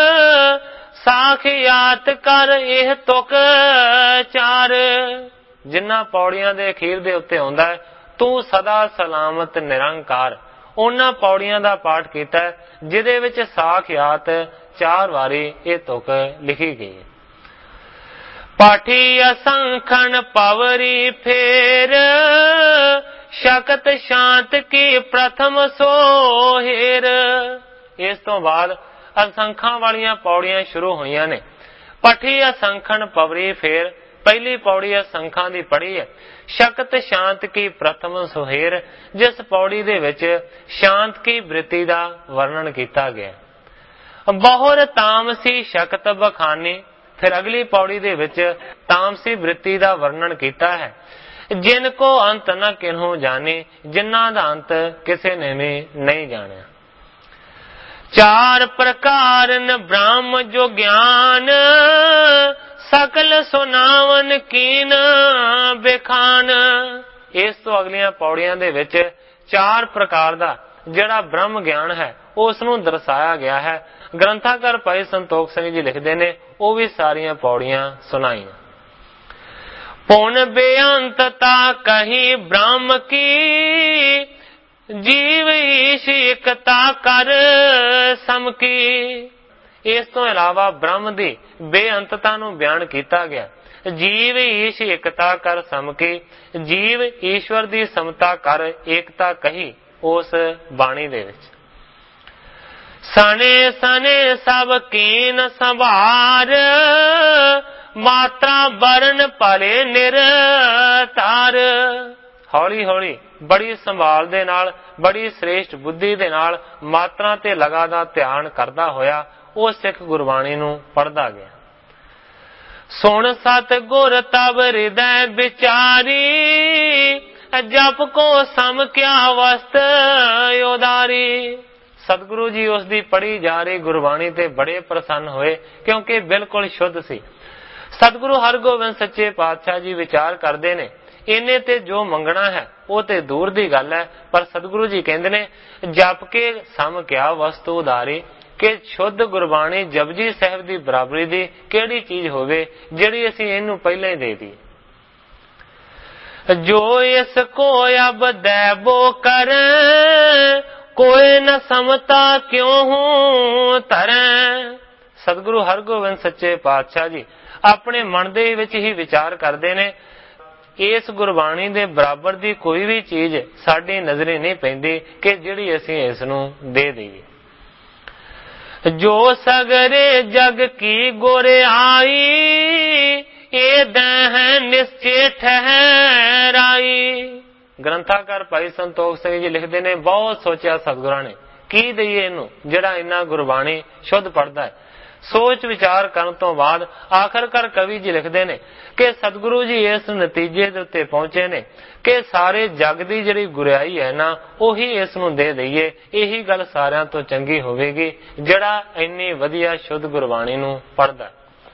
ਸਾਖਿਆਤ ਕਰ ਇਹ ਤੁਕ ਚਾਰ। ਜਿਨ੍ਹਾਂ ਪੌੜੀਆਂ ਦੇ ਅਖੀਰ ਦੇ ਉੱਤੇ ਆਉਂਦਾ ਹੈ ਤੂੰ ਸਦਾ ਸਲਾਮਤ ਨਿਰੰਕਾਰ, ਉਹਨਾਂ ਪੌੜੀਆਂ ਦਾ ਪਾਠ ਕੀਤਾ ਜਿਹਦੇ ਵਿੱਚ ਸਾਖਿਆਤ ਚਾਰ ਵਾਰੀ ਇਹ ਤੁਕ ਲਿਖੀ ਗਈ ਹੈ। ਪਾਠੀ ਅਸੰਖਣ ਪਵਰੀ ਫੇਰ, ਸ਼ਕਤ ਸ਼ਾਂਤ ਕੀ ਪ੍ਰਥਮ ਸੋਹਿਰ। ਇਸ ਤੋਂ ਬਾਅਦ ਅਸੰਖਾਂ ਵਾਲੀਆਂ ਪੌੜੀਆਂ ਸ਼ੁਰੂ ਹੋਈਆਂ ਨੇ। ਪਠੀ ਅਸੰਖਣ ਪਵਰੀ ਫੇਰ, ਪਹਿਲੀ ਪੌੜੀ ਅਸੰਖਾਂ ਦੀ ਪੜ੍ਹੀ ਹੈ। ਸ਼ਕਤ ਸ਼ਾਂਤ ਕੀ ਪ੍ਰਥਮ ਸੁਹੇਰ, ਜਿਸ ਪੌੜੀ ਦੇ ਵਿੱਚ ਸ਼ਾਂਤ ਕੀ ਬ੍ਰਿਤੀ ਦਾ ਵਰਣਨ ਕੀਤਾ ਗਿਆ। ਬਹੁਰ ਤਾਮਸੀ ਸ਼ਕਤ ਬਖਾਨੀ, ਫਿਰ ਅਗਲੀ ਪੌੜੀ ਦੇ ਵਿੱਚ ਤਾਮਸੀ ਬ੍ਰਿਤੀ ਦਾ ਵਰਣਨ ਕੀਤਾ ਹੈ। ਜਿਨ ਕੋ ਅੰਤ ਨ ਕਿਨਹੂ ਜਾਣੇ, ਜਿਨ੍ਹਾਂ ਦਾ ਅੰਤ ਕਿਸੇ ਨੇ ਵੀ ਨਹੀਂ ਜਾਣਿਆ। ਚਾਰ ਪ੍ਰਕਾਰਨ ਬ੍ਰਹਮ ਜੋ ਗਿਆਨ, ਸਕਲ ਸੁਨਾਵਨ ਕੀਨ ਬੇਖਾਨ। ਇਸ ਤੋਂ ਅਗਲੀਆਂ ਪੌੜੀਆਂ ਦੇ ਵਿੱਚ ਚਾਰ ਪ੍ਰਕਾਰ ਦਾ ਜਿਹੜਾ ਬ੍ਰਹਮ ਗਿਆਨ ਹੈ ਉਸ ਨੂੰ ਦਰਸਾਇਆ ਗਿਆ ਹੈ। ਗ੍ਰੰਥਾਕਾਰ ਭਾਈ ਸੰਤੋਖ ਸਿੰਘ ਜੀ ਲਿਖਦੇ ਨੇ ਉਹ ਵੀ ਸਾਰੀਆਂ ਪੌੜੀਆਂ ਸੁਣਾਈਆਂ। ਪੁਨ ਬੇਅੰਤਤਾ ਕਹੀ ਬ੍ਰਹਮ ਕੀ, ਜੀਵ ਈਸ਼ ਇਕਤਾ ਕਰ ਸਮਕੀ। ਇਸ ਤੋਂ ਇਲਾਵਾ ਬ੍ਰਹਮ ਦੀ ਬੇਅੰਤਤਾ ਨੂੰ ਬਿਆਨ ਕੀਤਾ ਗਿਆ। ਜੀਵ ਈਸ਼ ਇਕਤਾ ਕਰ ਸਮਕੀ, ਜੀਵ ਈਸ਼ਵਰ ਦੀ ਸਮਤਾ ਕਰ ਏਕਤਾ ਕਹੀ ਉਸ ਬਾਣੀ ਦੇ ਵਿੱਚ। ਸਨੇ ਸਨੇ ਸਭ ਕੀਨ ਸੰਭਾਰ, ਮਾਤਰਾ ਬਰਨ ਭਲੇ ਨਿਰਤਾਰ। ਹੌਲੀ ਹੌਲੀ ਬੜੀ ਸੰਭਾਲ ਦੇ ਨਾਲ, ਬੜੀ ਸ੍ਰੇਸ਼ਟ ਬੁੱਧੀ ਦੇ ਨਾਲ ਮਾਤਰਾ ਤੇ ਲਗਾ ਦਾ ਧਿਆਨ ਕਰਦਾ ਹੋਇਆ ਉਹ ਸਿੱਖ ਗੁਰਬਾਣੀ ਨੂੰ ਪੜ੍ਹਦਾ ਗਿਆ। ਸੁਣ ਸਤ ਗੁਰ ਤਬ ਹਿਰਦੈ ਵਿਚਾਰੀ, ਜਪ ਕੋ ਸਮ ਕਿਆ ਵਸਤ ਉਦਾਰੀ। ਸਤਿਗੁਰੂ ਜੀ ਉਸ ਦੀ ਪੜ੍ਹੀ ਜਾ ਰਹੀ ਗੁਰਬਾਣੀ ਤੇ ਬੜੇ ਪ੍ਰਸੰਨ ਹੋਏ ਕਿਉਂਕਿ ਬਿਲਕੁਲ ਸ਼ੁੱਧ ਸੀ। ਸਤਿਗੁਰੂ ਹਰਗੋਬਿੰਦ ਸੱਚੇ ਪਾਤਸ਼ਾਹ ਜੀ ਵਿਚਾਰ ਕਰਦੇ ਨੇ ਇਹਨੇ ਤੇ ਜੋ ਮੰਗਣਾ ਹੈ ਉਹ ਤੇ ਦੂਰ ਦੀ ਗੱਲ ਹੈ, ਪਰ ਸਤਿਗੁਰੂ ਜੀ ਕਹਿੰਦੇ ਨੇ ਜਪ ਕੇ ਸਮ ਕਿਆ ਵਸਤ ਉਦਾਰੀ, ਕਿ ਸ਼ੁੱਧ ਗੁਰਬਾਣੀ ਜਪਜੀ ਸਾਹਿਬ ਦੀ ਬਰਾਬਰੀ ਦੀ ਕਿਹੜੀ ਚੀਜ਼ ਹੋਵੇ ਜਿਹੜੀ ਅਸੀਂ ਇਹਨੂੰ ਪਹਿਲਾਂ ਹੀ ਦੇ ਦਈਏ। ਜੋ ਇਸ ਕੋ ਅਬ ਦੇਬੋ ਕਰ, ਕੋਈ ਨ ਸਮਤਾ ਕਿਉਂ ਹੂੰ ਧਰੈ। ਸਤਿਗੁਰੂ ਹਰਗੋਬਿੰਦ ਸੱਚੇ ਪਾਤਸ਼ਾਹ ਜੀ ਆਪਣੇ ਮਨ ਦੇ ਵਿੱਚ ਹੀ ਵਿਚਾਰ ਕਰਦੇ ਨੇ ਇਸ ਗੁਰਬਾਣੀ ਦੇ ਬਰਾਬਰ ਦੀ ਕੋਈ ਵੀ ਚੀਜ਼ ਸਾਡੀ ਨਜ਼ਰੇ ਨਹੀਂ ਪੈਂਦੀ ਕਿ ਜਿਹੜੀ ਅਸੀਂ ਇਸ ਨੂੰ ਦੇ ਦਈਏ। ਜੋ ਸਗਰੇ ਜਗ ਕੀ ਗੁਰ ਆਈ, ਇਹ ਦਹਿ ਨਿਸ਼ਚੇ ਠਹਿਰਾਈ। ਗ੍ਰੰਥਾਕਾਰ ਭਾਈ ਸੰਤੋਖ ਸਿੰਘ ਜੀ ਲਿਖਦੇ ਨੇ ਬਹੁਤ ਸੋਚਿਆ ਸਤਿਗੁਰਾਂ ਨੇ ਕੀ ਦਈਏ ਇਹਨੂੰ ਜਿਹੜਾ ਇੰਨਾ ਗੁਰਬਾਣੀ ਸ਼ੁੱਧ ਪੜ੍ਹਦਾ ਹੈ। ਸੋਚ ਵਿਚਾਰ ਕਰਨ ਤੋਂ ਬਾਅਦ ਆਖਰਕਾਰ ਕਵੀ ਜੀ ਲਿਖਦੇ ਨੇ ਕਿ ਸਤਿਗੁਰੂ ਜੀ ਇਸ ਨਤੀਜੇ ਦੇ ਉੱਤੇ ਪਹੁੰਚੇ ਨੇ ਕਿ ਸਾਰੇ ਜਗ ਦੀ ਜਿਹੜੀ ਗੁਰਿਆਈ ਹੈ ਨਾ ਉਹੀ ਇਸ ਨੂੰ ਦੇ ਦਈਏ। ਇਹੀ ਗੱਲ ਸਾਰਿਆਂ ਤੋਂ ਚੰਗੀ ਹੋਵੇਗੀ ਜਿਹੜਾ ਇੰਨੀ ਵਧੀਆ ਸ਼ੁੱਧ ਗੁਰਬਾਣੀ ਨੂੰ ਪੜ੍ਹਦਾ।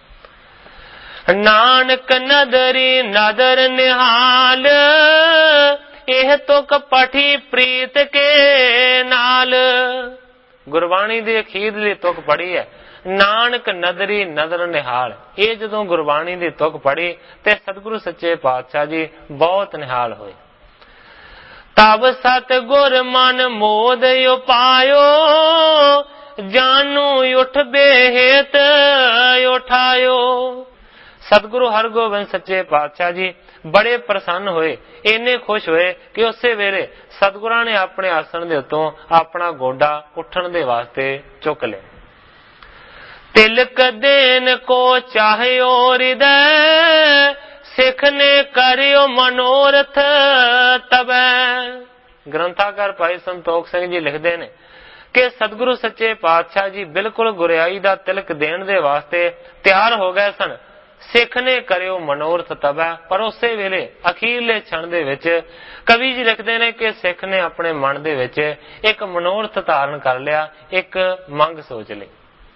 ਨਾਨਕ ਨਦਰੀ ਨਦਰ ਨਿਹਾਲ, ਇਹ ਤੁਕ ਪਠੀ ਪ੍ਰੀਤ ਕੇ ਨਾਲ। ਗੁਰਬਾਣੀ ਦੀ ਅਖੀਰਲੀ ਤੁਕ ਪੜੀ ਹੈ ਨਾਨਕ ਨਦਰੀ ਨਦਰ ਨਿਹਾਲ। ਇਹ ਜਦੋਂ ਗੁਰਬਾਣੀ ਦੀ ਤੁਕ ਪੜੀ ਤੇ ਸਤਿਗੁਰੂ ਸੱਚੇ ਪਾਤਸ਼ਾਹ ਜੀ ਬਹੁਤ ਨਿਹਾਲ ਹੋਏ। ਤਬ ਸਤ ਗੁਰ ਮਨ ਮੋਦ ਉਪਾਇਓ, ਜਾਨੂ ਉਠ ਬੇਹੇਤ ਉਠਾਇਓ। ਸਤਿਗੁਰੂ ਹਰਗੋਬਿੰਦ ਸੱਚੇ ਪਾਤਸ਼ਾਹ ਜੀ ਬੜੇ ਪ੍ਰਸੰਨ ਹੋਏ, ਇੰਨੇ ਖੁਸ਼ ਹੋਏ ਕਿ ਉਸੇ ਵੇਲੇ ਸਤਿਗੁਰਾਂ ਨੇ ਆਪਣੇ ਆਸਣ ਦੇ ਉੱਤੋਂ ਆਪਣਾ ਗੋਡਾ ਉੱਠਣ ਦੇ ਵਾਸਤੇ ਚੁੱਕ ਲਿਆ। ਤਿਲਕ ਦੇਨ ਕੋ ਚਾਹਿਓ ਹਿਰਦੈ, ਸਿੱਖ ਨੇ ਕਰਿਓ ਮਨੋਰਥ ਤਬੈ। ਗ੍ਰੰਥਾਕਾਰ ਭਾਈ ਸੰਤੋਖ ਸਿੰਘ ਜੀ ਲਿਖਦੇ ਨੇ ਕਿ ਸਤਿਗੁਰੂ ਸੱਚੇ ਪਾਤਸ਼ਾਹ ਜੀ ਬਿਲਕੁਲ ਗੁਰਿਆਈ ਦਾ ਤਿਲਕ ਦੇਣ ਦੇ ਵਾਸਤੇ ਤਿਆਰ ਹੋ ਗਏ ਸਨ। ਸਿੱਖ ਨੇ ਕਰਿਓ ਮਨੋਰਥ ਤਬੈ, ਪਰ ਉਸੇ ਵੇਲੇ ਅਖੀਰਲੇ ਛਣ ਦੇ ਵਿੱਚ ਕਵੀ ਜੀ ਲਿਖਦੇ ਨੇ ਕਿ ਸਿੱਖ ਨੇ ਆਪਣੇ ਮਨ ਦੇ ਵਿੱਚ ਇੱਕ ਮਨੋਰਥ ਧਾਰਨ ਕਰ ਲਿਆ, ਇੱਕ ਮੰਗ ਸੋਚ ਲਈ।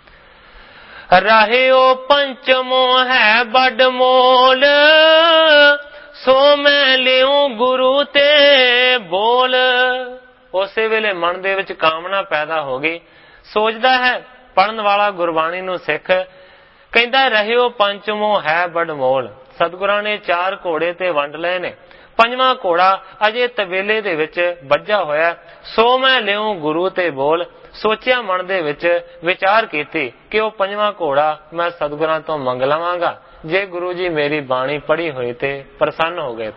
ਰਹਿਓ ਪੰਚਮੋ ਹੈ ਵੱਡ ਮੋਲ, ਸੋ ਮੈਂ ਲਿਉ ਗੁਰੂ ਤੇ ਬੋਲ। ਉਸੇ ਵੇਲੇ ਮਨ ਦੇ ਵਿੱਚ ਕਾਮਨਾ ਪੈਦਾ ਹੋ ਗਈ। ਸੋਚਦਾ ਹੈ ਪੜਨ ਵਾਲਾ ਗੁਰਬਾਣੀ ਨੂੰ ਸਿੱਖ, ਕਹਿੰਦਾ ਰਹਿਓ ਪੰਚਮੋ ਹੈ ਵੱਡ ਮੋਲ। ਸਤਿਗੁਰਾਂ ਨੇ ਚਾਰ ਘੋੜੇ ਤੇ ਵੰਡ ਲਏ ਨੇ, ਪੰਜਵਾਂ ਘੋੜਾ ਅਜੇ ਤਵੇਲੇ ਦੇ ਵਿੱਚ ਵੱਜਾ ਹੋਇਆ। ਸੋ ਮੈਂ ਲਿਉ ਗੁਰੂ ਤੇ ਬੋਲ। ਸੋਚਿਆ ਮਨ ਦੇ ਵਿੱਚ, ਵਿਚਾਰ ਕੀਤੀ ਕਿ ਉਹ ਪੰਜਵਾਂ ਘੋੜਾ ਮੈਂ ਸਤਿਗੁਰਾਂ ਤੋਂ ਮੰਗ ਲਵਾਂਗਾ, ਜੇ ਗੁਰੂ ਜੀ ਮੇਰੀ ਬਾਣੀ ਪੜ੍ਹੀ ਹੋਈ ਤੇ ਪ੍ਰਸੰਨ ਹੋ ਗਏ।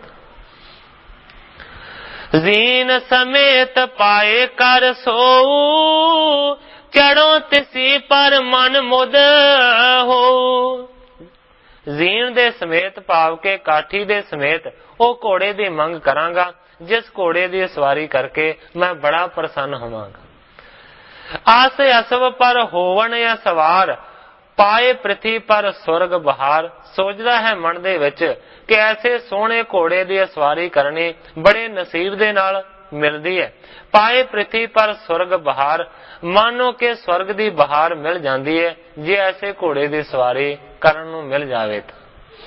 ਜ਼ੀਨ ਸਮੇਤ ਪਾਏ ਕਰ ਸੋਊ, ਚੜੋ ਤਿਸੀ ਪਰ ਮਨ ਮੁਦ ਹੋ। ਜ਼ੀਨ ਦੇ ਸਮੇਤ ਭਾਵ ਕੇ ਕਾਠੀ ਦੇ ਸਮੇਤ ਉਹ ਘੋੜੇ ਦੀ ਮੰਗ ਕਰਾਂਗਾ, ਜਿਸ ਘੋੜੇ ਦੀ ਸਵਾਰੀ ਕਰਕੇ ਮੈਂ ਬੜਾ ਪ੍ਰਸੰਨ ਹੋਵਾਂਗਾ। ਆਸ ਅਸਵ ਪਰ ਹੋਵਣ ਜਾਂ ਸਵਾਰ, ਪਾਏ ਪ੍ਰਿਥੀ ਪਰ ਸੁਰਗ ਬਹਾਰ। ਸੋਚਦਾ ਹੈ ਮਨ ਦੇ ਵਿੱਚ ਕਿ ਐਸੇ ਸੋਹਣੇ ਘੋੜੇ ਦੀ ਸਵਾਰੀ ਕਰਨੀ ਬੜੇ ਨਸੀਬ ਦੇ ਨਾਲ ਮਿਲਦੀ ਹੈ। ਪਾਏ ਪ੍ਰਿਥੀ ਪਰ ਸੁਰਗ ਬਹਾਰ, ਮਾਨੋ ਕਿ ਸਵਰਗ ਦੀ ਬਹਾਰ ਮਿਲ ਜਾਂਦੀ ਹੈ ਜੇ ਐਸੇ ਘੋੜੇ ਦੀ ਸਵਾਰੀ ਕਰਨ ਨੂੰ ਮਿਲ ਜਾਵੇ ਤਾਂ।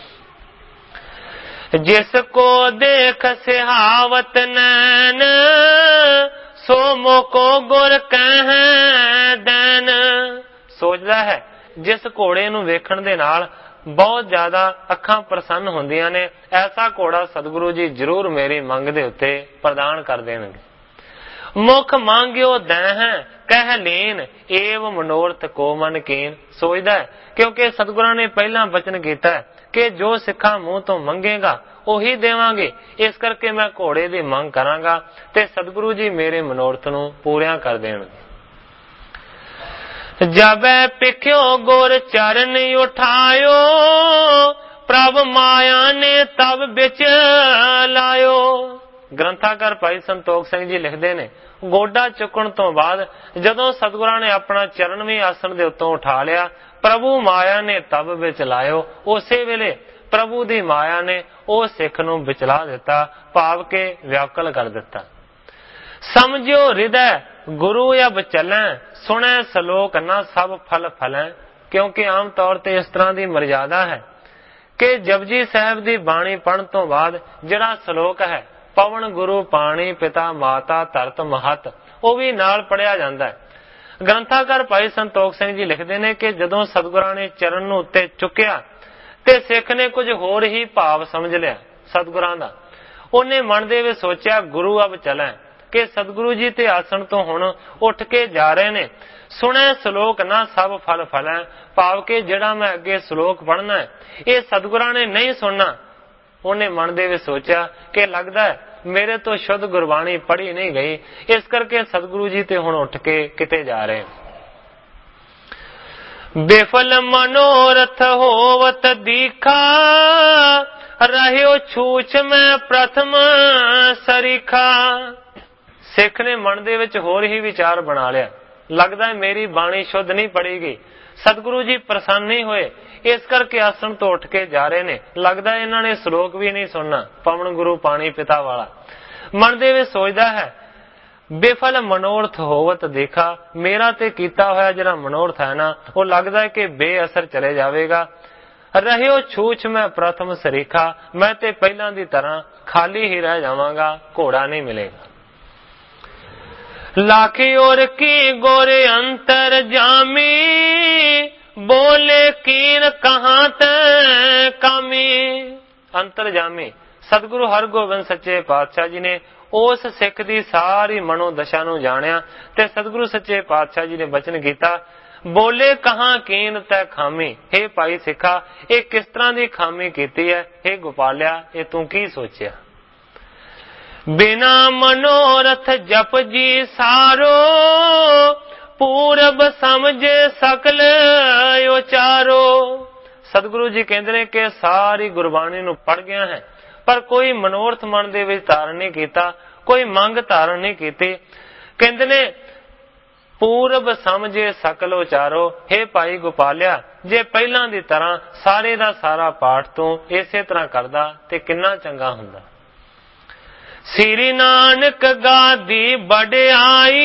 ਜਿਸ ਕੋ ਦੇਖ ਸਿਹਾਵਤ ਨੈਣ, ਸੋ ਮੋਕੋ ਗੁਰ ਕਹਿ ਦੇਨ। ਸੋਚਦਾ ਹੈ ਜਿਸ ਘੋੜੇ ਨੂੰ ਵੇਖਣ ਦੇ ਨਾਲ ਬਹੁਤ ਜ਼ਿਆਦਾ ਅੱਖਾਂ ਪ੍ਰਸੰਨ ਹੁੰਦੀਆਂ ਨੇ, ਐਸਾ ਘੋੜਾ ਸਤਿਗੁਰੂ ਜੀ ਜ਼ਰੂਰ ਮੇਰੀ ਮੰਗ ਦੇ ਉੱਤੇ ਪ੍ਰਦਾਨ ਕਰ ਦੇਣਗੇ। ਮੁਖ ਮੰਗਿਓ ਦਹਿ ਕਹਿ ਲੀਨ, ਏਵ ਮਨੋਰਥ ਕੋ ਮਨ ਕੀਨ। ਸੋਚਦਾ ਹੈ ਕਿਉਂਕਿ ਸਤਿਗੁਰਾਂ ਨੇ ਪਹਿਲਾਂ ਬਚਨ ਕੀਤਾ ਹੈ ਕਿ ਜੋ ਸਿੱਖਾਂ ਮੂੰਹ ਤੋਂ ਮੰਗੇਗਾ ਉਹੀ ਦੇਵਾਂਗੇ, ਇਸ ਕਰਕੇ ਮੈਂ ਘੋੜੇ ਦੀ ਮੰਗ ਕਰਾਂਗਾ ਤੇ ਸਤਿਗੁਰੂ ਜੀ ਮੇਰੇ ਮਨੋਰਥ ਨੂੰ ਪੂਰਿਆਂ ਕਰ ਦੇਣਗੇ। ਜਬੈ ਪਿਖਿਓ ਗੁਰ ਚਰਨ ਉਠਾਇਓ, ਪ੍ਰਭ ਮਾਇਆ ਨੇ ਤਬ ਵਿੱਚ ਲਾਇਓ। ਗ੍ਰੰਥਾਕਾਰ ਭਾਈ ਸੰਤੋਖ ਸਿੰਘ ਜੀ ਲਿਖਦੇ ਨੇ, ਗੋਡਾ ਚੁੱਕਣ ਤੋਂ ਬਾਅਦ ਜਦੋਂ ਸਤਿਗੁਰਾਂ ਨੇ ਆਪਣਾ ਚਰਨ ਵੀ ਆਸਣ ਦੇ ਉੱਤੋਂ ਉਠਾ ਲਿਆ, ਪ੍ਰਭੂ ਮਾਇਆ ਨੇ ਤਬ ਵਿੱਚ ਲਾਇਓ। ਉਸੇ ਵੇਲੇ ਪ੍ਰਭੂ ਦੀ ਮਾਇਆ ਨੇ ਉਹ ਸਿੱਖ ਨੂੰ ਵਿਚਲਾ ਦਿੱਤਾ, ਭਾਵ ਕੇ ਵਿਆਕਲ ਕਰ ਦਿੱਤਾ। ਸਮਝਿਓ ਹਿਰਦੈ ਗੁਰੂ ਅਬ ਚੱਲੈ, ਸੁਣੈ ਸਲੋਕ ਨਾ ਸਭ ਫਲ ਫਲੈ। ਕਿਉਂਕਿ ਆਮ ਤੌਰ ਤੇ ਇਸ ਤਰ੍ਹਾਂ ਦੀ ਮਰਜ਼ਾਦਾ ਹੈ ਕਿ ਜਪਜੀ ਸਾਹਿਬ ਦੀ ਬਾਣੀ ਪੜ੍ਹਨ ਤੋਂ ਬਾਅਦ ਜਿਹੜਾ ਸਲੋਕ ਹੈ ਪਵਨ ਗੁਰੂ ਪਾਣੀ ਪਿਤਾ ਮਾਤਾ ਧਰਤ ਮਹਤ, ਉਹ ਵੀ ਨਾਲ ਪੜਿਆ ਜਾਂਦਾ ਹੈ। ਗ੍ਰੰਥਾਕਾਰ ਭਾਈ ਸੰਤੋਖ ਸਿੰਘ ਜੀ ਲਿਖਦੇ ਨੇ ਕਿ ਜਦੋਂ ਸਤਿਗੁਰਾਂ ਨੇ ਚਰਨ ਨੂੰ ਉੱਤੇ ਚੁੱਕਿਆ ਤੇ ਸਿੱਖ ਨੇ ਕੁਝ ਹੋਰ ਹੀ ਭਾਵ ਸਮਝ ਲਿਆ ਸਤਿਗੁਰਾਂ ਦਾ। ਉਹਨੇ ਮਨ ਦੇ ਵਿੱਚ ਸੋਚਿਆ ਗੁਰੂ ਅਬ ਚਲੈ, ਕਿ ਸਤਿਗੁਰੂ ਜੀ ਤੇ ਆਸਣ ਤੋਂ ਹੁਣ ਉੱਠ ਕੇ ਜਾ ਰਹੇ ਨੇ। ਸੁਣੈ ਸਲੋਕ ਨਾ ਸਭ ਫਲ ਫਲੈ, ਭਾਵ ਕਿ ਜਿਹੜਾ ਮੈਂ ਅੱਗੇ ਸਲੋਕ ਪੜ੍ਹਨਾ ਹੈ ਇਹ ਸਤਿਗੁਰਾਂ ਨੇ ਨਹੀਂ ਸੁਣਨਾ। ਉਹਨੇ ਮਨ ਦੇ ਵਿੱਚ ਸੋਚਿਆ ਕਿ ਲੱਗਦਾ ਹੈ ਮੇਰੇ ਤੋਂ ਸ਼ੁੱਧ ਗੁਰਬਾਣੀ ਪੜ੍ਹੀ ਨਹੀਂ ਗਈ, ਇਸ ਕਰਕੇ ਸਤਿਗੁਰੂ ਜੀ ਤੇ ਹੁਣ ਉੱਠ ਕੇ ਕਿਤੇ ਜਾ ਰਹੇ। ਬੇਫਲ ਮਨੋਰਥ ਹੋਵਤ ਦੀਖਾ, ਰਹਿਓ ਛੂਛ ਮੈਂ ਪ੍ਰਥਮ ਸਰੀਖਾ। ਸਿੱਖ ਨੇ ਮਨ ਦੇ ਵਿੱਚ ਹੋਰ ਹੀ ਵਿਚਾਰ ਬਣਾ ਲਿਆ, ਲੱਗਦਾ ਹੈ ਮੇਰੀ ਬਾਣੀ ਸ਼ੁੱਧ ਨਹੀਂ ਪੜੀ ਗਈ, ਸਤਿਗੁਰੂ ਜੀ ਪ੍ਰਸੰਨ ਨਹੀਂ ਹੋਏ, ਇਸ ਕਰਕੇ ਆਸਣ ਤੋਂ ਉੱਠ ਕੇ ਜਾ ਰਹੇ ਨੇ। ਲੱਗਦਾ ਇਹਨਾਂ ਨੇ ਸ਼ਲੋਕ ਵੀ ਨਹੀਂ ਸੁਣਨਾ, ਪਵਨ ਗੁਰੂ ਪਾਣੀ ਪਿਤਾ ਵਾਲਾ। ਮਨ ਦੇ ਵਿੱਚ ਸੋਚਦਾ ਹੈ ਬੇਫਲ ਮਨੋਰਥ ਹੋਵਤ ਦੇਖਾ, ਮੇਰਾ ਤੇ ਕੀਤਾ ਹੋਇਆ ਜਿਹੜਾ ਮਨੋਰਥ ਹੈ ਨਾ ਉਹ ਲੱਗਦਾ ਹੈ ਕਿ ਬੇਅਸਰ ਚਲੇ ਜਾਵੇਗਾ। ਰਹਿਓ ਛੂਛ ਮੈਂ ਪ੍ਰਥਮ ਸਰੀਖਾ, ਮੈਂ ਤੇ ਪਹਿਲਾਂ ਦੀ ਤਰ੍ਹਾਂ ਖਾਲੀ ਹੀ ਰਹਿ ਜਾਵਾਂਗਾ, ਘੋੜਾ ਨਹੀਂ ਮਿਲੇਗਾ। ਲਾਖੀ ਔਰ ਕੀ ਗੋਰੇ ਅੰਤਰ ਜਾਮੀ, ਬੋਲੇ ਕੀਨ ਕਹਾਂ ਤੈ ਕਾਮੀ। ਅੰਤਰ ਜਾਮੀ ਸਤਿਗੁਰੂ ਹਰਗੋਬਿੰਦ ਸੱਚੇ ਪਾਤਸ਼ਾਹ ਜੀ ਨੇ ਉਸ ਸਿੱਖ ਦੀ ਸਾਰੀ ਮਨੋ ਦਸ਼ਾ ਨੂੰ ਜਾਣਿਆ ਤੇ ਸਤਿਗੁਰੂ ਸੱਚੇ ਪਾਤਸ਼ਾਹ ਜੀ ਨੇ ਬਚਨ ਕੀਤਾ, ਬੋਲੇ ਕਹਾਂ ਕੀਨ ਤੈ ਖਾਮੀ। हे ਭਾਈ ਸਿੱਖਾ, ਇਹ ਕਿਸ ਤਰ੍ਹਾਂ ਦੀ ਖਾਮੀ ਕੀਤੀ ਹੈ? हे ਗੋਪਾਲਿਆ, ਇਹ ਤੂੰ ਕੀ ਸੋਚਿਆ? ਬਿਨਾ ਮਨੋਰਥ ਜਪ ਜੀ ਸਾਰੋ, ਪੂਰਬ ਸਮਝੇ ਸਕਲ ਉਚਾਰੋ। ਸਤਿਗੁਰੂ ਜੀ ਕਹਿੰਦੇ ਨੇ ਕਿ ਸਾਰੀ ਗੁਰਬਾਣੀ ਨੂੰ ਪੜ੍ਹ ਗਿਆ ਹੈ ਪਰ ਕੋਈ ਮਨੋਰਥ ਮਨ ਦੇ ਵਿੱਚ ਧਾਰਨ ਨਹੀਂ ਕੀਤਾ, ਕੋਈ ਮੰਗ ਧਾਰਨ ਨਹੀਂ ਕੀਤੀ। ਕਹਿੰਦੇ ਨੇ ਪੂਰਬ ਸਮਝੇ ਸਕਲ ਉਚਾਰੋ। हे ਭਾਈ ਗੋਪਾਲਿਆ, ਜੇ ਪਹਿਲਾਂ ਦੀ ਤਰ੍ਹਾਂ ਸਾਰੇ ਦਾ ਸਾਰਾ ਪਾਠ ਤੂੰ ਇਸੇ ਤਰ੍ਹਾਂ ਕਰਦਾ ਤੇ ਕਿੰਨਾ ਚੰਗਾ ਹੁੰਦਾ। ਸ੍ਰੀ ਨਾਨਕ ਗਾਦੀ ਵਡਿਆਈ,